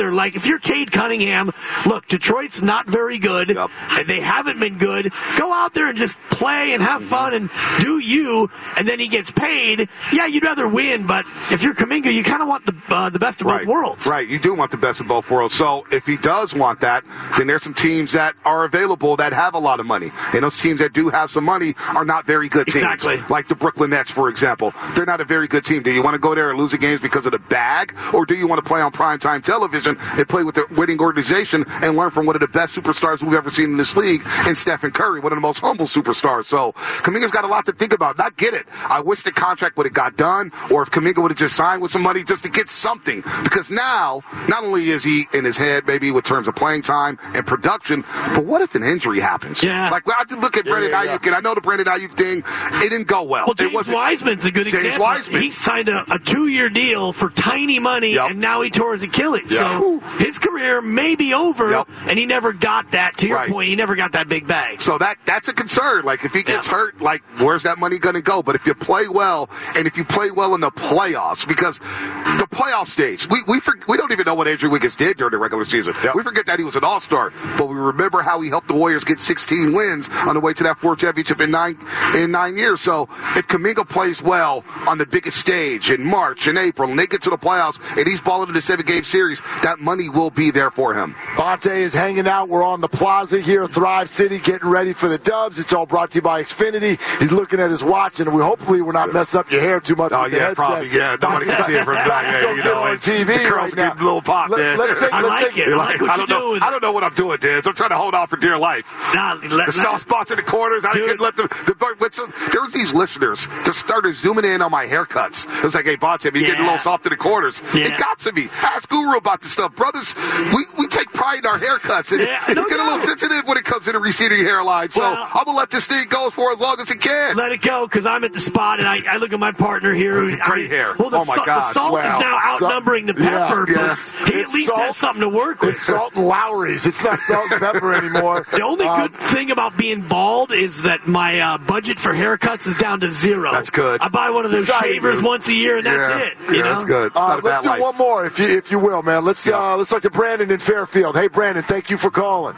if you're Cade Cunningham, look, Detroit's not very good, yep. and they haven't been good. Go out there and just play and have fun and do you, and then he gets paid. Yeah, you'd rather win, but if you're Kuminga, you kind of want the uh, the best of right. both worlds. Right, you do want the best of both worlds. So if he does want that, then there's some teams that are available that have a lot of money. And those teams that do have some money are not very good teams. Exactly. Like the Brooklyn Nets, for example. They're not a very good team. Do you want to go there and lose the games because of the bag? Or do you want to play on primetime television and play with the winning organization and learn from one of the best superstars we've ever seen in this league in Stephen Curry, one of the most humble superstars? So Kuminga's got a lot to think about. And I get it. I wish the contract would have got done, or if Kuminga would have just signed with some money just to get something. Because now, not only is he in his head, maybe with terms of playing time and production, but what if an injury happens? Yeah. Like, I did look at yeah, Brandon yeah, Ayuk, yeah. and I know the Brandon Ayuk thing, it didn't go well. Well, James it wasn't, Wiseman's a good James example. Wiseman. He signed a, a two-year deal for tiny money, yep. and now he tore his Achilles. Yep. So his career may be over, yep. and he never got that. To your right. point, he never got that big bag. So that that's a concern. Like, if he gets yep. hurt, like, where's that money going to go? But if you play well, and if you play well in the playoffs, because the playoff stage, we we, for, we don't even know what Andrew Wiggins did during the regular season. Yep. We forget that he was an all-star, but we remember how he helped the Warriors get sixteen wins on the way to that fourth championship in nine in nine years. So if Kuminga plays well on the biggest stage in March and April, and they get to the playoffs, and he's balling in the seven-game series, that money will be there for him. Bonte is hanging out. We're on the plaza here, Thrive City, getting ready for the Dubs. It's all brought to you by Xfinity. He's looking at his watch, and we hopefully we're not messing up your hair too much. Oh, with yeah, the headset. probably, yeah. Nobody can see it from back there. You know, on T V the curls right now. get a little pop, Let, man. Let's take, I let's like take, it. I like what I you're don't know, doing. I don't know what I'm doing, Dan. So I'm trying to hold on for dear life. Nah, let, the soft let, spots in the corners. I couldn't let them. The, the, there was these listeners that started zooming in on my haircuts. It was like, hey, Bonte, you yeah. getting a little soft in the corners. Yeah. It got to me. Ask Guru about this stuff. Brothers, we, we take pride in our haircuts. And, yeah, and no we get a little doubt. sensitive when it comes to the receding hairline. So Well, I'm going to let this thing go for as long as it can. Let it go, because I'm at the spot, and I, I look at my partner here. Who, Great I mean, hair. Well, the, Oh, my sa- gosh. the salt Wow. is now outnumbering the Yeah, pepper, yeah. but he at It's least salt. has something to work with. It's Salt and Lowry's. It's not salt and pepper anymore. The only Um, good thing about being bald is that my uh, budget for haircuts is down to zero. That's good. I buy one of those Exciting, shavers dude. once a year, and that's yeah. it. You yeah, know? that's good. It's Uh, not a bad let's do life. one more, if you if you will, man. Let's Yeah. uh, let's talk to Brandon in Fairfield. Hey, Brandon, thank you for calling.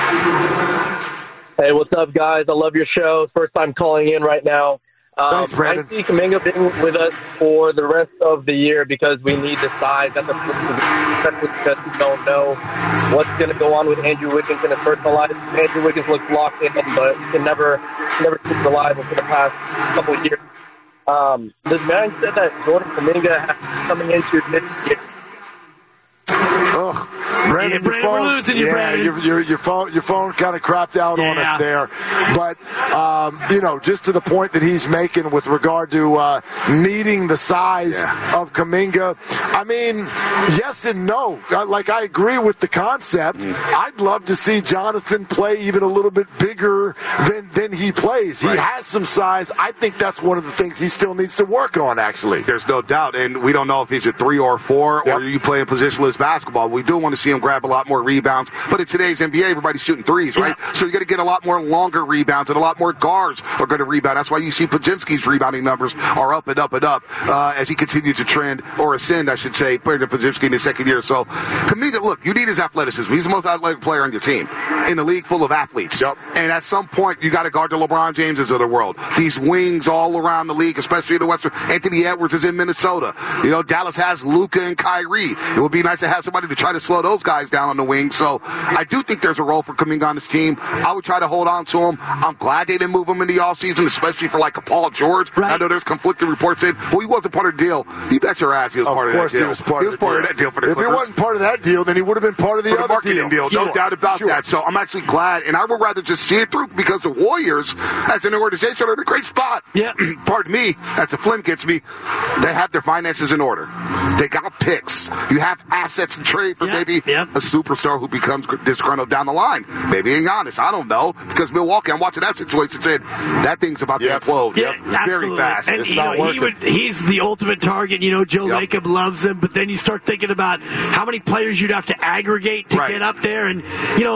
Hey, what's up, guys? I love your show. First time calling in right now. Um, Thanks, Brandon. I see Kuminga being with us for the rest of the year because we need the size at the especially because we don't know what's going to go on with Andrew Wiggins in his personal life. Andrew Wiggins looks locked in, but he can never, never seem reliable for the past couple of years. Um, the man said that Jordan Kuminga has coming into this year. Oh, Brandon, Yeah, your Brandon, phone, we're losing you, yeah, Brandon. Your, your, your phone, your phone kind of crapped out on Yeah. us there. But um, you know, just to the point that he's making with regard to uh, needing the size Yeah. of Kuminga. I mean, yes and no. Uh, Like I agree with the concept. Mm. I'd love to see Jonathan play even a little bit bigger than than he plays. He Right. has some size. I think that's one of the things he still needs to work on. Actually, There's no doubt, and we don't know if he's a three or a four, Yep. or you play in positionless basketball. We do want to see him grab a lot more rebounds, but in today's N B A, everybody's shooting threes, right? Yeah. So you're going to get a lot more longer rebounds, and a lot more guards are going to rebound. That's why you see Podziemski's rebounding numbers are up and up and up uh, as he continues to trend, or ascend, I should say, Brandon Podziemski in his second year. So, Kuminga, look, you need his athleticism. He's the most athletic player on your team in a league full of athletes. Yep. And at some point, you got to guard the LeBron Jameses of the world. These wings all around the league, especially in the Western. Anthony Edwards is in Minnesota. You know, Dallas has Luka and Kyrie. It would be nice to have somebody to try to slow those guys down on the wing. So I do think there's a role for Kuminga on this team. I would try to hold on to him. I'm glad they didn't move him in the offseason, especially for like a Paul George. Right. I know there's conflicting reports saying, well, he wasn't part of the deal. You bet your ass he was of part course of that deal. he was part, he was of, the part deal. of that deal for the If he Clippers. wasn't part of that deal, then he would have been part of the For the other marketing deal, deal. no Sure. doubt about Sure. that. So I'm actually glad, and I would rather just see it through because the Warriors, as an organization, are in a great spot. Yeah. Pardon me, as the Flynn gets me, they have their finances in order. They got picks. You have assets to trade for Yeah. maybe Yeah. a superstar who becomes disgruntled down the line. Maybe being honest, I don't know, because Milwaukee, I'm watching that situation, said that thing's about Yep. to implode. Yeah, Very absolutely. fast. And, It's you not know, working. he would, he's the ultimate target. You know, Joe Yep. Lacob loves him, but then you start thinking about how many players you'd have to aggregate to Right. get up there. And, you know, It's a lot.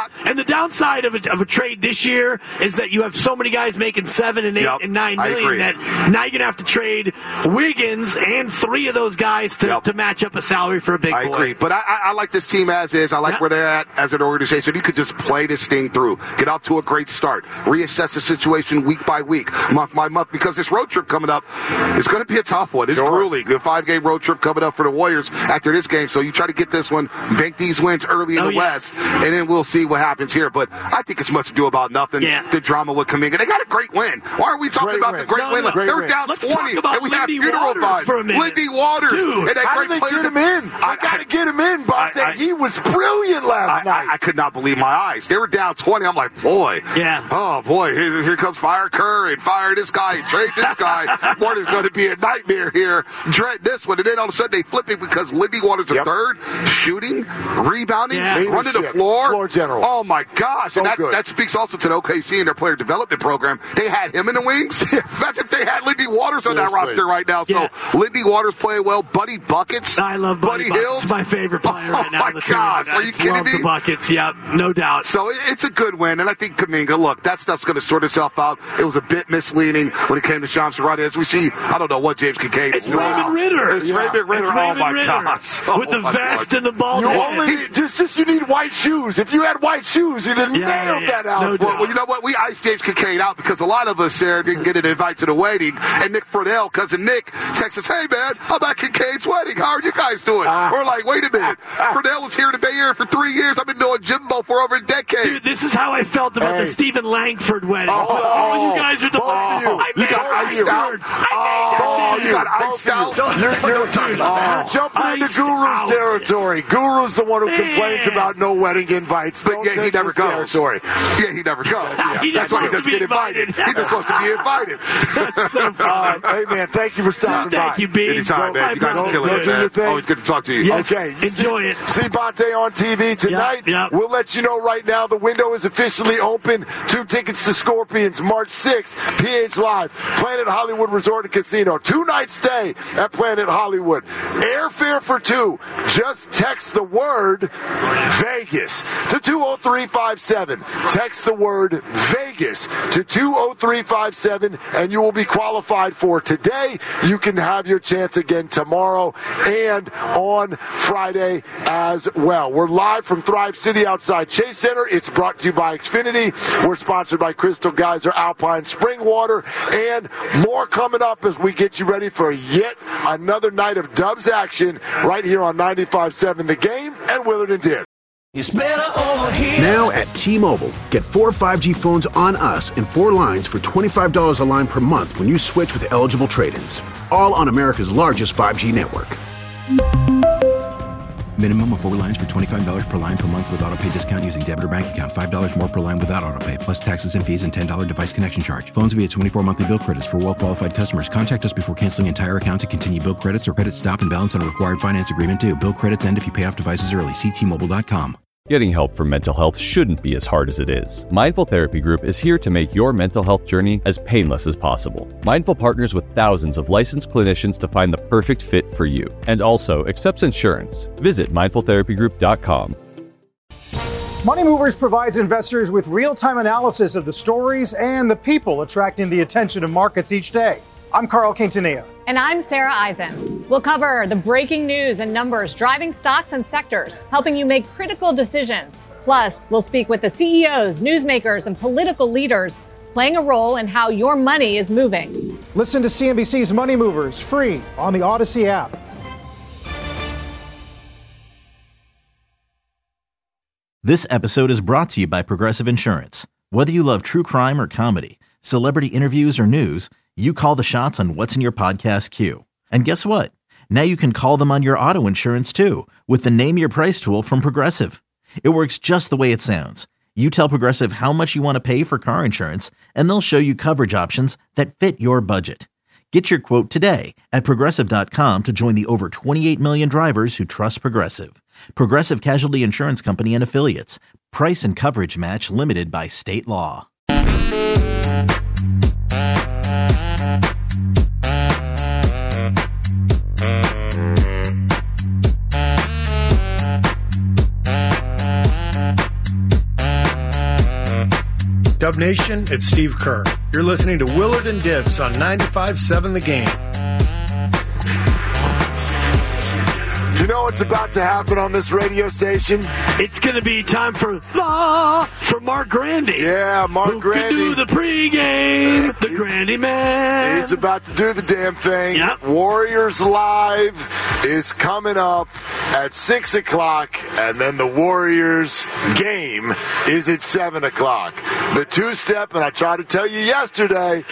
not. And the downside of a, of a trade this year is that you have so many guys making seven and eight Yep, and nine I million agree. that now you're going to have to trade Wiggins and three of those guys to, Yep. to match up a salary for a big I boy. agree, but I, I, I like this team as is. I like Yeah. where they're at as an organization. You could just play this thing through, get off to a great start, reassess the situation week by week, month by month, because this road trip coming up is going to be a tough one. It's Sure. grueling. The five-game road trip coming up for the Warriors after this game, so you try to get this one, bank these wins early in Oh, the yeah. West, and then we'll see what happens here. But I think it's much ado about nothing. Yeah. The drama with Kuminga. They got a great win. Why are we talking Great about win. the great No, win? no, They great were win. down Let's twenty, talk about and we have Lindy funeral Waters vibes. for a minute. Lindy Waters. Dude, and that How great did they play get to- him in? I- I got to I- get him in, Bonte. I- I- He was brilliant last I, night. I, I could not believe my eyes. They were down twenty. I'm like, boy. Yeah. Oh, boy. Here, here comes fire Kerr and fire this guy and trade this guy. Morning's going to be a nightmare here. Dread this one. And then all of a sudden they flip it because Lindy Waters a Yep. third, shooting, rebounding, Yeah. running the Leadership. floor. Floor general. Oh, my gosh. So and that, good. that speaks also to the O K C and their player development program. They had him in the wings. Imagine if they had Lindy Waters on that Seriously. roster right now. Yeah. So Lindy Waters playing well. Buddy Buckets. I love Buddy, Buckets. Hills. He's my favorite player Oh, right now. my on the team. gosh. I Are you kidding love me? the Buckets. Yep, no doubt. So it- it's a good win, and I think Kuminga, look, that stuff's going to sort itself out. It was a bit misleading when it came to Shams Charania. As we see, I don't know what James Kincaid It's is. Raymond Ritter. It's Yeah. Raymond Ritter. It's Oh, Raymond my Ritter. gosh. Oh, With the my vest God. and the bald You head. only need, just, just you need white shoes. If you had white shoes, you'd have Yeah, nailed yeah, yeah. that out. No Well, well, you know what? We iced James Kincaid out because a lot of us there didn't get an invite to the wedding. And Nick Friedel, cousin Nick, texts us, hey, man, I'm at Kincaid's wedding. How are you guys doing? Ah. We're like, wait a minute. Friedel was here in the Bay Area for three years. I've been doing Jimbo for over a decade. Dude, this is how I felt about Hey. the Stephen Langford wedding. Oh, Oh, you guys are the both of you. I You made got that iced shirt. out. I Oh, made you that got dude. iced out. You're, you're, Dude, you're jumping into iced Guru's out. territory. Guru's the one who complains Man. about no wedding invites. But Don't yeah, he take never his goes. territory. Yeah, he never goes. He That's just why he wants to doesn't be get invited. invited. He just wants to be invited. That's so Uh, fun. hey, man, thank you for stopping Dude, thank by. you, B. Anytime, man. You guys Go- are killing go it, do your man. thing. Always good to talk to you. Yes, Okay. enjoy it. See Bonte on T V tonight. Yep, yep. We'll let you know right now the window is officially open. Two tickets to Scorpions, March sixth, P H Live, Planet Hollywood Resort and Casino. Two-night stay at Planet Hollywood. Airfare for two. Just text the word Vegas to two oh three five seven. Text the word Vegas to two oh three five seven, and you will be qualified for today. You can have your chance again tomorrow and on Friday as well. We're live from Thrive City outside Chase Center. It's brought to you by Xfinity. We're sponsored by Crystal Geyser, Alpine Spring Water, and more coming up as we get you ready for yet another night of Dubs action right here on ninety-five point seven The Game and Willard and Dib. It's better over here. Now at T-Mobile, get four five G phones on us and four lines for twenty-five dollars a line per month when you switch with eligible trade-ins. All on America's largest five G network. Minimum of four lines for twenty-five dollars per line per month with auto pay discount using debit or bank account. five dollars more per line without auto pay, plus taxes and fees and ten dollars device connection charge. Phones via twenty-four monthly bill credits for well-qualified customers. Contact us before canceling entire account to continue bill credits or credit stop and balance on a required finance agreement due. Bill credits end if you pay off devices early. See T Mobile dot com. Getting help for mental health shouldn't be as hard as it is. Mindful Therapy Group is here to make your mental health journey as painless as possible. Mindful partners with thousands of licensed clinicians to find the perfect fit for you, and also accepts insurance. Visit mindful therapy group dot com. Money Movers provides investors with real-time analysis of the stories and the people attracting the attention of markets each day. I'm Carl Quintanilla. And I'm Sarah Eisen. We'll cover the breaking news and numbers driving stocks and sectors, helping you make critical decisions. Plus, we'll speak with the C E Os, newsmakers, and political leaders playing a role in how your money is moving. Listen to C N B C's Money Movers free on the Odyssey app. This episode is brought to you by Progressive Insurance. Whether you love true crime or comedy, celebrity interviews or news, you call the shots on what's in your podcast queue. And guess what? Now you can call them on your auto insurance too with the Name Your Price tool from Progressive. It works just the way it sounds. You tell Progressive how much you want to pay for car insurance, and they'll show you coverage options that fit your budget. Get your quote today at Progressive dot com to join the over twenty-eight million drivers who trust Progressive. Progressive Casualty Insurance Company and Affiliates. Price and coverage match limited by state law. Dub Nation, it's Steve Kerr. You're listening to Willard and Dibs on ninety-five point seven The Game. You know what's about to happen on this radio station? It's going to be time for the for Mark Grandy. Yeah, Mark who Grandy. Who can do the pregame, the Grandy man. He's about to do the damn thing. Yep. Warriors Live is coming up at six o'clock, and then the Warriors game is at seven o'clock. The two-step, and I tried to tell you yesterday,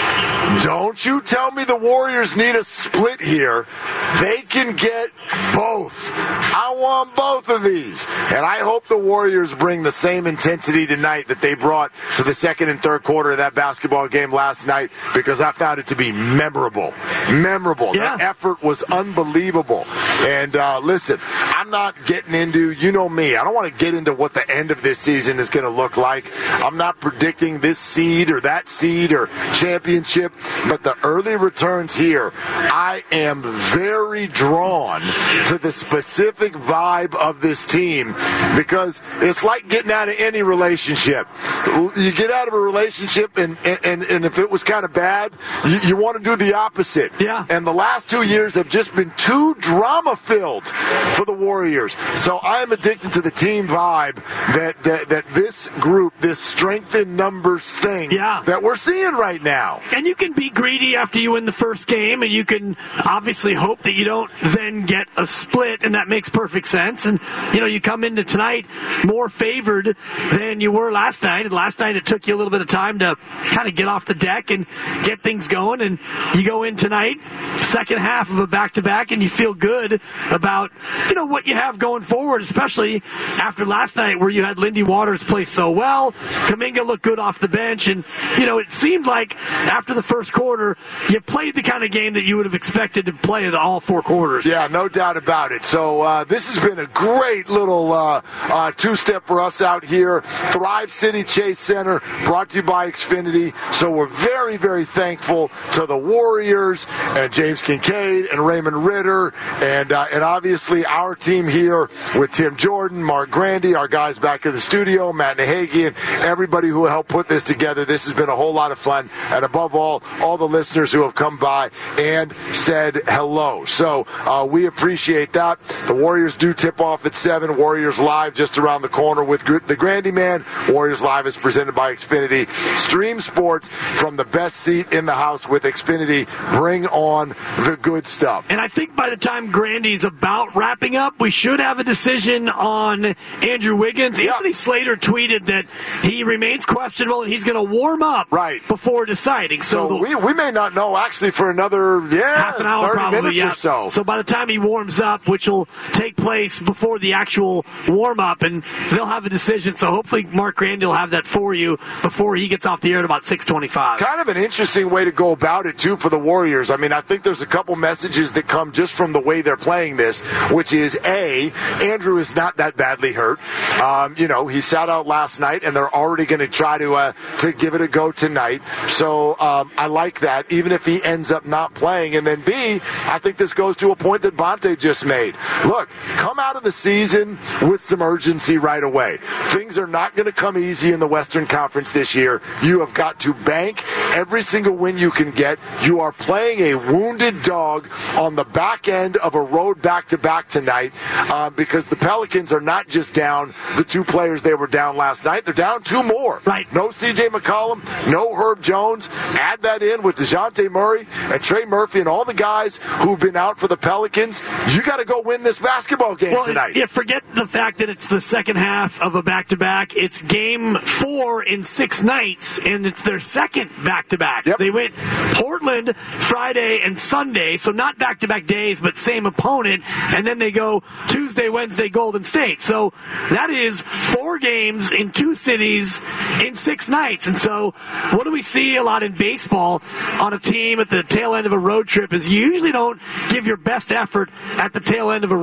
don't you tell me the Warriors need a split here. They can get both. I want both of these. And I hope the Warriors bring the same intensity tonight that they brought to the second and third quarter of that basketball game last night, because I found it to be memorable. Memorable. Yeah. The effort was unbelievable. And uh, listen, I'm not getting into, you know me, I don't want to get into what the end of this season is going to look like. I'm not predicting this seed or that seed or championship, but the early returns here, I am very drawn to the specific vibe of this team, because it's like getting out of any relationship. You get out of a relationship, and and, and if it was kind of bad, you, you want to do the opposite. Yeah. And the last two years have just been too drama-filled for the Warriors. So I am addicted to the team vibe that that, that this group, this strength in numbers thing yeah. that we're seeing right now. And you can be greedy after you win the first game, and you can obviously hope that you don't then get a split, and that makes perfect sense. And, you know, you come into tonight more favored than you were last night. And last night it took you a little bit of time to kind of get off the deck and get things going. And you go in tonight, second half of a back-to-back, and you feel good about, you know, what you have going forward, especially after last night where you had Lindy Waters play so well. Kuminga looked good off the bench. And, you know, it seemed like after the first quarter, you played the kind of game that you would have expected to play the all four quarters. Yeah, no doubt about it. So uh, this has been a great little uh, uh, two-step for us out here. Thrive City Chase Center, brought to you by Xfinity. So we're very, very thankful to the Warriors and James Kincaid and Raymond Ritter, and uh, and obviously our team here with Tim Jordan, Mark Grandy, our guys back in the studio, Matt Nahagi, and everybody who helped put this together. This has been a whole lot of fun, and above all, all the listeners who have come by and said hello. So uh, we appreciate that. The Warriors do tip off at seven. Warriors Live just around the corner with the Grandy Man. Warriors Live is presented by Xfinity. Stream sports from the best seat in the house with Xfinity. Bring on the good stuff. And I think by the time Grandy's about wrapping up, we should have a decision on Andrew Wiggins. Yep. Anthony Slater tweeted that he remains questionable and he's going to warm up right before deciding. So, so the, we, we may not know actually for another yeah, half an hour thirty probably, minutes yeah. or so. So by the time he warms up, which will take place before the actual warm-up, and they'll have a decision. So hopefully Mark Grandy will have that for you before he gets off the air at about six twenty-five. Kind of an interesting way to go about it, too, for the Warriors. I mean, I think there's a couple messages that come just from the way they're playing this, which is, A, Andrew is not that badly hurt. Um, you know, he sat out last night, and they're already going to try to uh, to give it a go tonight. So um, I like that, even if he ends up not playing. And then, B, I think this goes to a point that Bonte just made. Look, come out of the season with some urgency right away. Things are not going to come easy in the Western Conference this year. You have got to bank every single win you can get. You are playing a wounded dog on the back end of a road back-to-back tonight uh, because the Pelicans are not just down the two players they were down last night. They're down two more. Right. No C J McCollum, no Herb Jones. Add that in with DeJounte Murray and Trey Murphy and all the guys who've been out for the Pelicans. You got to go win this basketball game well, tonight. Yeah, forget the fact that it's the second half of a back-to-back. It's game four in six nights, and it's their second back-to-back. Yep. They went Portland Friday and Sunday, so not back-to-back days, but same opponent, and then they go Tuesday, Wednesday, Golden State. So that is four games in two cities in six nights. And so what do we see a lot in baseball on a team at the tail end of a road trip is you usually don't give your best effort at the tail end of a road trip.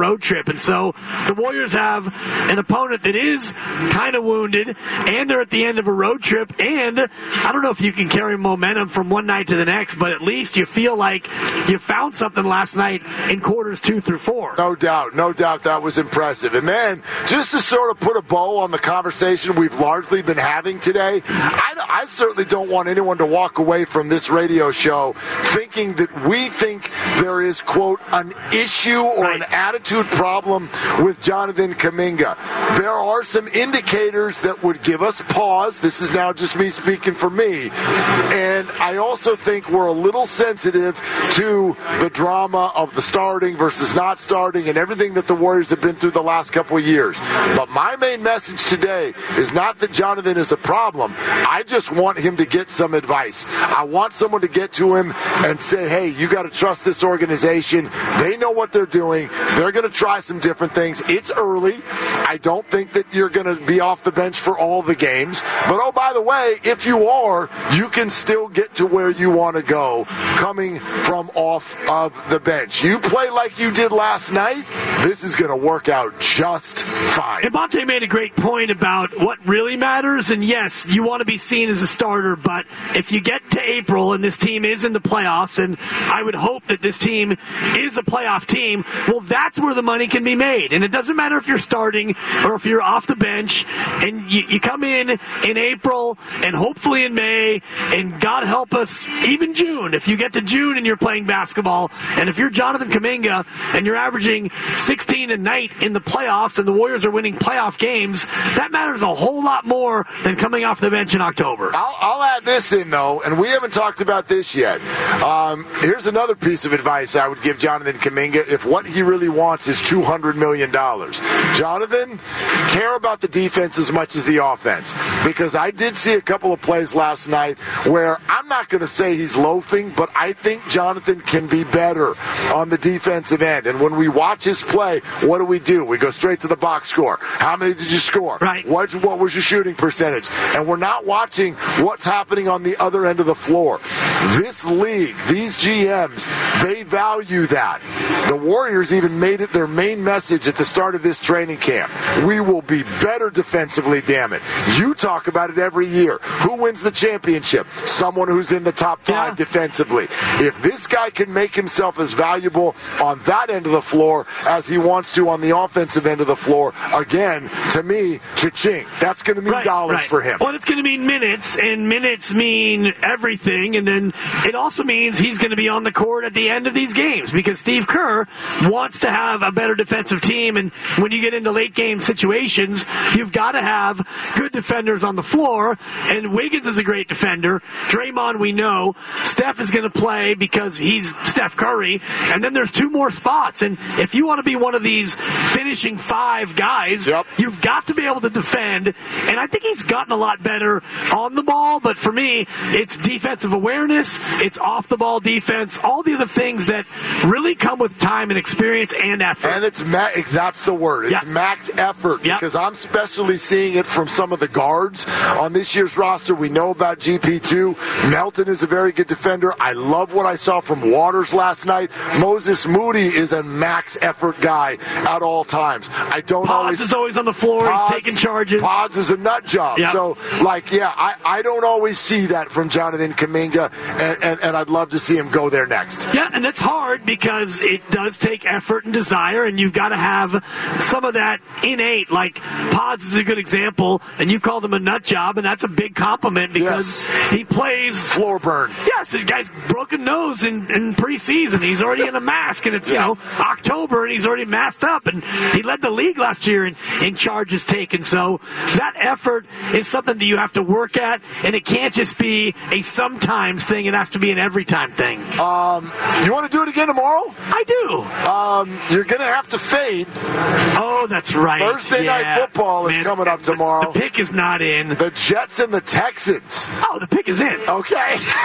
trip. And so the Warriors have an opponent that is kind of wounded, and they're at the end of a road trip. And I don't know if you can carry momentum from one night to the next, but at least you feel like you found something last night in quarters two through four. No doubt. No doubt that was impressive. And then just to sort of put a bow on the conversation we've largely been having today, I, I certainly don't want anyone to walk away from this radio show thinking that we think there is, quote, an issue or right. an attitude problem with Jonathan Kuminga. There are some indicators that would give us pause. This is now just me speaking for me. And I also think we're a little sensitive to the drama of the starting versus not starting and everything that the Warriors have been through the last couple of years. But my main message today is not that Jonathan is a problem. I just want him to get some advice. I want someone to get to him and say, hey, you got to trust this organization. They know what they're doing. They're going to try some different things. It's early. I don't think that you're going to be off the bench for all the games. But, oh, by the way, if you are, you can still get to where you want to go coming from off of the bench. You play like you did last night, this is going to work out just fine. And Bonte made a great point about what really matters. And, yes, you want to be seen as a starter, but if you get to April and this team is in the playoffs, and I would hope that this team is a playoff team, well, that's where the money can be made. And it doesn't matter if you're starting or if you're off the bench, and you, you come in in April and hopefully in May, and God help us, even June. If you get to June and you're playing basketball, and if you're Jonathan Kuminga and you're averaging sixteen a night in the playoffs and the Warriors are winning playoff games, that matters a whole lot more than coming off the bench in October. I'll, I'll add this in, though, and we haven't talked about this yet. Um, here's another piece of advice I would give Jonathan Kuminga if what he really wants is two hundred million dollars. Jonathan, care about the defense as much as the offense, because I did see a couple of plays last night where I'm not going to say he's loafing, but I think Jonathan can be better on the defensive end. And when we watch his play, what do we do? We go straight to the box score. How many did you score? Right. What, what was your shooting percentage? And we're not watching what's happening on the other end of the floor. This league, these G Ms, they value that. The Warriors even made it their main message at the start of this training camp. We will be better defensively, damn it. You talk about it every year. Who wins the championship? Someone who's in the top five yeah. defensively. If this guy can make himself as valuable on that end of the floor as he wants to on the offensive end of the floor, again, to me, cha-ching. That's going to mean right, dollars right. for him. Well, it's going to mean minutes, and minutes mean everything, and then it also means he's going to be on the court at the end of these games, because Steve Kerr wants to have a better defensive team, and when you get into late game situations, you've got to have good defenders on the floor, and Wiggins is a great defender. Draymond, we know. Steph is going to play because he's Steph Curry, and then there's two more spots, and if you want to be one of these finishing five guys, yep. you've got to be able to defend, and I think he's gotten a lot better on the ball, but for me, it's defensive awareness, it's off-the-ball defense, all the other things that really come with time and experience and effort. And it's ma- that's the word. It's yep. max effort, yep. because I'm especially seeing it from some of the guards on this year's roster. We know about G P two. Melton is a very good defender. I love what I saw from Waters last night. Moses Moody is a max effort guy at all times. I don't Pods always. is always on the floor. Pods, he's taking charges. Pods is a nut job. Yep. So, like, yeah, I, I don't always see that from Jonathan Kuminga, and, and, and I'd love to see him go there next. Yeah, and that's hard because it does take effort and desire, and you've got to have some of that innate. Like, Pods is a good example, and you called him a nut job, and that's a big compliment because yes. he plays floor burn. Yes, the guy's broken nose in, in preseason. He's already in a mask, and it's, yeah. you know, October, and he's already masked up, and he led the league last year in, in charges taken. So that effort is something that you have to work at, and it can't just be a sometimes thing. It has to be an every time thing. Um, you want to do it again tomorrow? I do. Um, you're going to have to fade. Oh, that's right. Thursday yeah. night football is Man, coming up tomorrow. The, the pick is not in. The Jets and the Texans. Oh, the pick is in. Okay.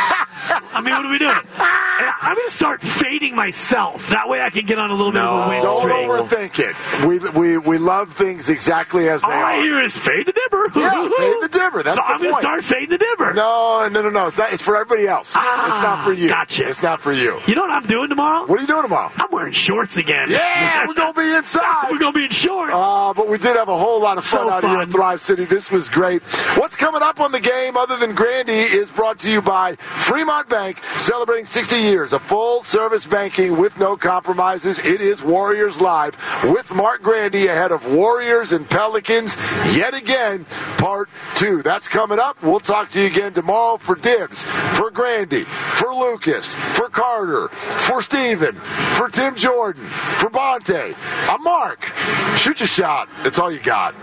I mean, what are we doing? And I'm going to start fading myself. That way I can get on a little bit no, of a win don't streak. Don't overthink it. We, we, we love things exactly as they All are. All I hear is fade the dibber. Yeah, fade the dibber. That's so the I'm going to start fading the dibber. No, no, no, no. It's, not, it's for everybody else. Ah, it's not for you. Gotcha. It's not for you. You know what I'm doing tomorrow? What are you doing tomorrow? I'm wearing shorts again. Yeah, we're going to be inside. We're going to be in shorts. Uh, but we did have a whole lot of fun so out fun. here in Thrive City. This was great. What's coming up on the game other than Grandy is brought to you by Fremont Bank, celebrating sixty years of full-service banking with no compromises. It is Warriors Live with Mark Grandy ahead of Warriors and Pelicans yet again, part two. That's coming up. We'll talk to you again tomorrow for Dibs, for Grandy, for Lucas, for Carter, for Steven, for Tim Jordan, for Bonte. I'm Mark. Shoot your shot. That's all you got.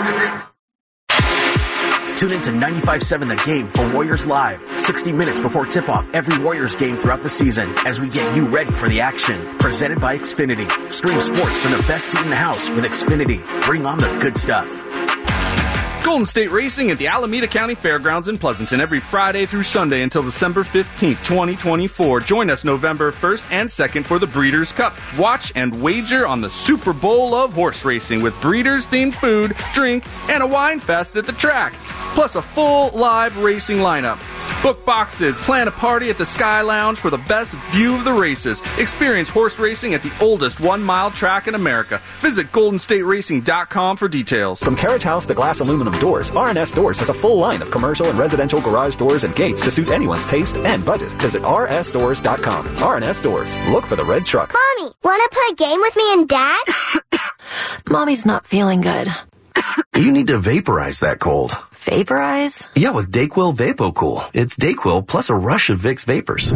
Tune in to ninety-five point seven The Game for Warriors Live, sixty minutes before tip-off every Warriors game throughout the season as we get you ready for the action. Presented by Xfinity. Stream sports from the best seat in the house with Xfinity. Bring on the good stuff. Golden State Racing at the Alameda County Fairgrounds in Pleasanton every Friday through Sunday until December fifteenth, twenty twenty-four. Join us November first and second for the Breeders' Cup. Watch and wager on the Super Bowl of horse racing with Breeders-themed food, drink, and a wine fest at the track. Plus a full live racing lineup. Book boxes, plan a party at the Sky Lounge for the best view of the races. Experience horse racing at the oldest one-mile track in America. Visit golden state racing dot com for details. From Carriage House to Glass Aluminum Doors, R and S Doors has a full line of commercial and residential garage doors and gates to suit anyone's taste and budget. Visit r s doors dot com. R and S Doors. Look for the red truck. Mommy, want to play a game with me and Dad? Mommy's not feeling good. You need to vaporize that cold. Vaporize? Yeah, with Dayquil VapoCool. It's Dayquil plus a rush of Vicks vapors.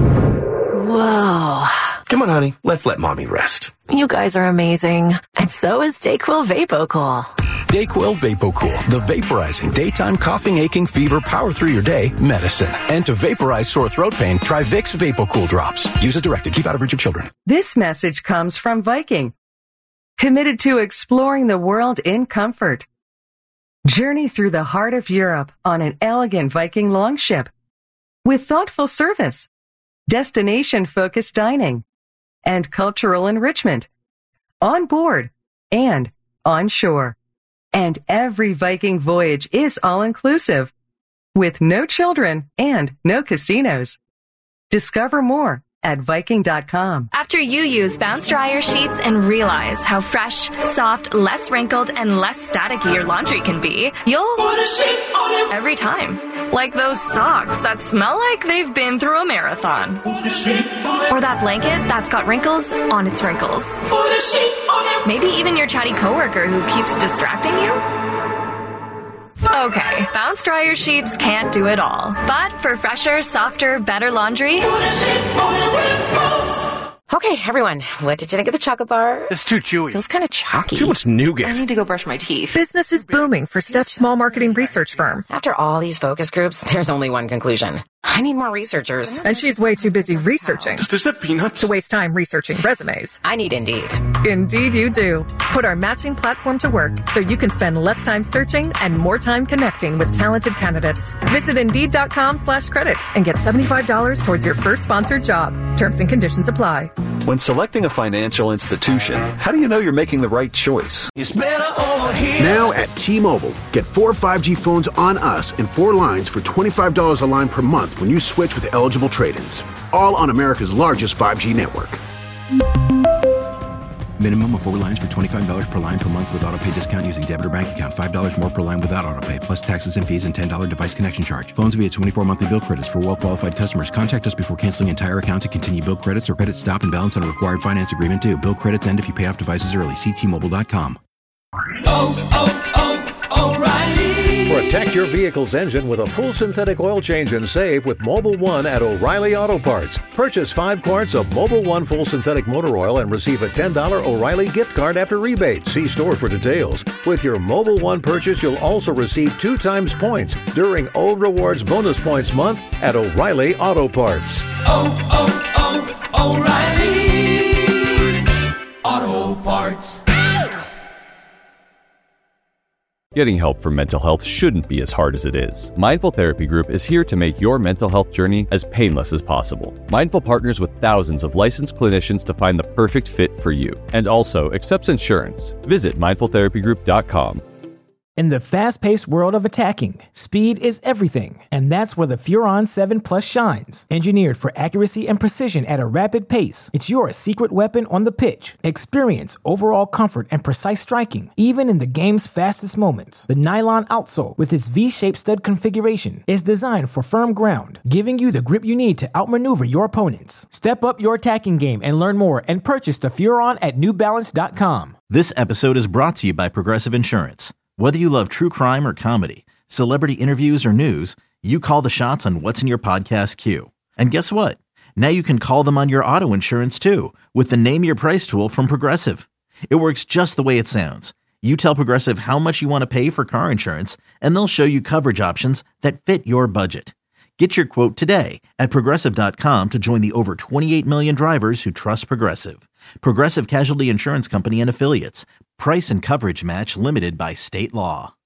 Whoa. Come on, honey. Let's let Mommy rest. You guys are amazing. And so is Dayquil VapoCool. Dayquil VapoCool, the vaporizing daytime coughing, aching, fever, power through your day medicine. And to vaporize sore throat pain, try Vicks VapoCool drops. Use as directed. Keep out of reach of children. This message comes from Viking, committed to exploring the world in comfort. Journey through the heart of Europe on an elegant Viking longship with thoughtful service, destination-focused dining, and cultural enrichment on board and on shore. And every Viking voyage is all-inclusive with no children and no casinos. Discover more at Viking dot com. After you use Bounce Dryer sheets and realize how fresh, soft, less wrinkled, and less staticky your laundry can be, you'll put a sheet on it every time. Like those socks that smell like they've been through a marathon. Put a sheet on it. Or that blanket that's got wrinkles on its wrinkles. Put a sheet on it. Maybe even your chatty coworker who keeps distracting you. Okay, Bounce Dryer sheets can't do it all. But for fresher, softer, better laundry, put a sheet on it with Bounce. Okay, everyone, what did you think of the chocolate bar? It's too chewy. Feels kind of chalky. Too much nougat. I need to go brush my teeth. Business is booming for Steph's small marketing research firm. After all these focus groups, there's only one conclusion. I need more researchers. And she's way too busy researching. Does this have peanuts? To waste time researching resumes. I need Indeed. Indeed you do. Put our matching platform to work so you can spend less time searching and more time connecting with talented candidates. Visit Indeed.com slash credit and get seventy-five dollars towards your first sponsored job. Terms and conditions apply. When selecting a financial institution, how do you know you're making the right choice? It's better over here. Now at T-Mobile, get four five G phones on us and four lines for twenty-five dollars a line per month when you switch with eligible trade-ins. All on America's largest five G network. Minimum of four lines for twenty-five dollars per line per month with auto pay discount using debit or bank account. five dollars more per line without auto pay, plus taxes and fees and ten dollars device connection charge. Phones via twenty-four monthly bill credits for well-qualified customers. Contact us before canceling entire account to continue bill credits or credit stop and balance on a required finance agreement due. Bill credits end if you pay off devices early. See T Mobile dot com. Oh, oh, oh, O'Reilly. Protect your vehicle's engine with a full synthetic oil change and save with Mobile One at O'Reilly Auto Parts. Purchase five quarts of Mobile One full synthetic motor oil and receive a ten dollars O'Reilly gift card after rebate. See store for details. With your Mobile One purchase, you'll also receive two times points during O Rewards Bonus Points Month at O'Reilly Auto Parts. Oh, oh, oh, O'Reilly Auto Parts. Getting help for mental health shouldn't be as hard as it is. Mindful Therapy Group is here to make your mental health journey as painless as possible. Mindful partners with thousands of licensed clinicians to find the perfect fit for you, and also accepts insurance. Visit mindful therapy group dot com. In the fast-paced world of attacking, speed is everything, and that's where the Furon seven Plus shines. Engineered for accuracy and precision at a rapid pace, it's your secret weapon on the pitch. Experience overall comfort and precise striking, even in the game's fastest moments. The nylon outsole, with its V-shaped stud configuration, is designed for firm ground, giving you the grip you need to outmaneuver your opponents. Step up your attacking game and learn more and purchase the Furon at new balance dot com. This episode is brought to you by Progressive Insurance. Whether you love true crime or comedy, celebrity interviews or news, you call the shots on what's in your podcast queue. And guess what? Now you can call them on your auto insurance too, with the Name Your Price tool from Progressive. It works just the way it sounds. You tell Progressive how much you want to pay for car insurance, and they'll show you coverage options that fit your budget. Get your quote today at progressive dot com to join the over twenty-eight million drivers who trust Progressive. Progressive Casualty Insurance Company and Affiliates. Price and coverage match limited by state law.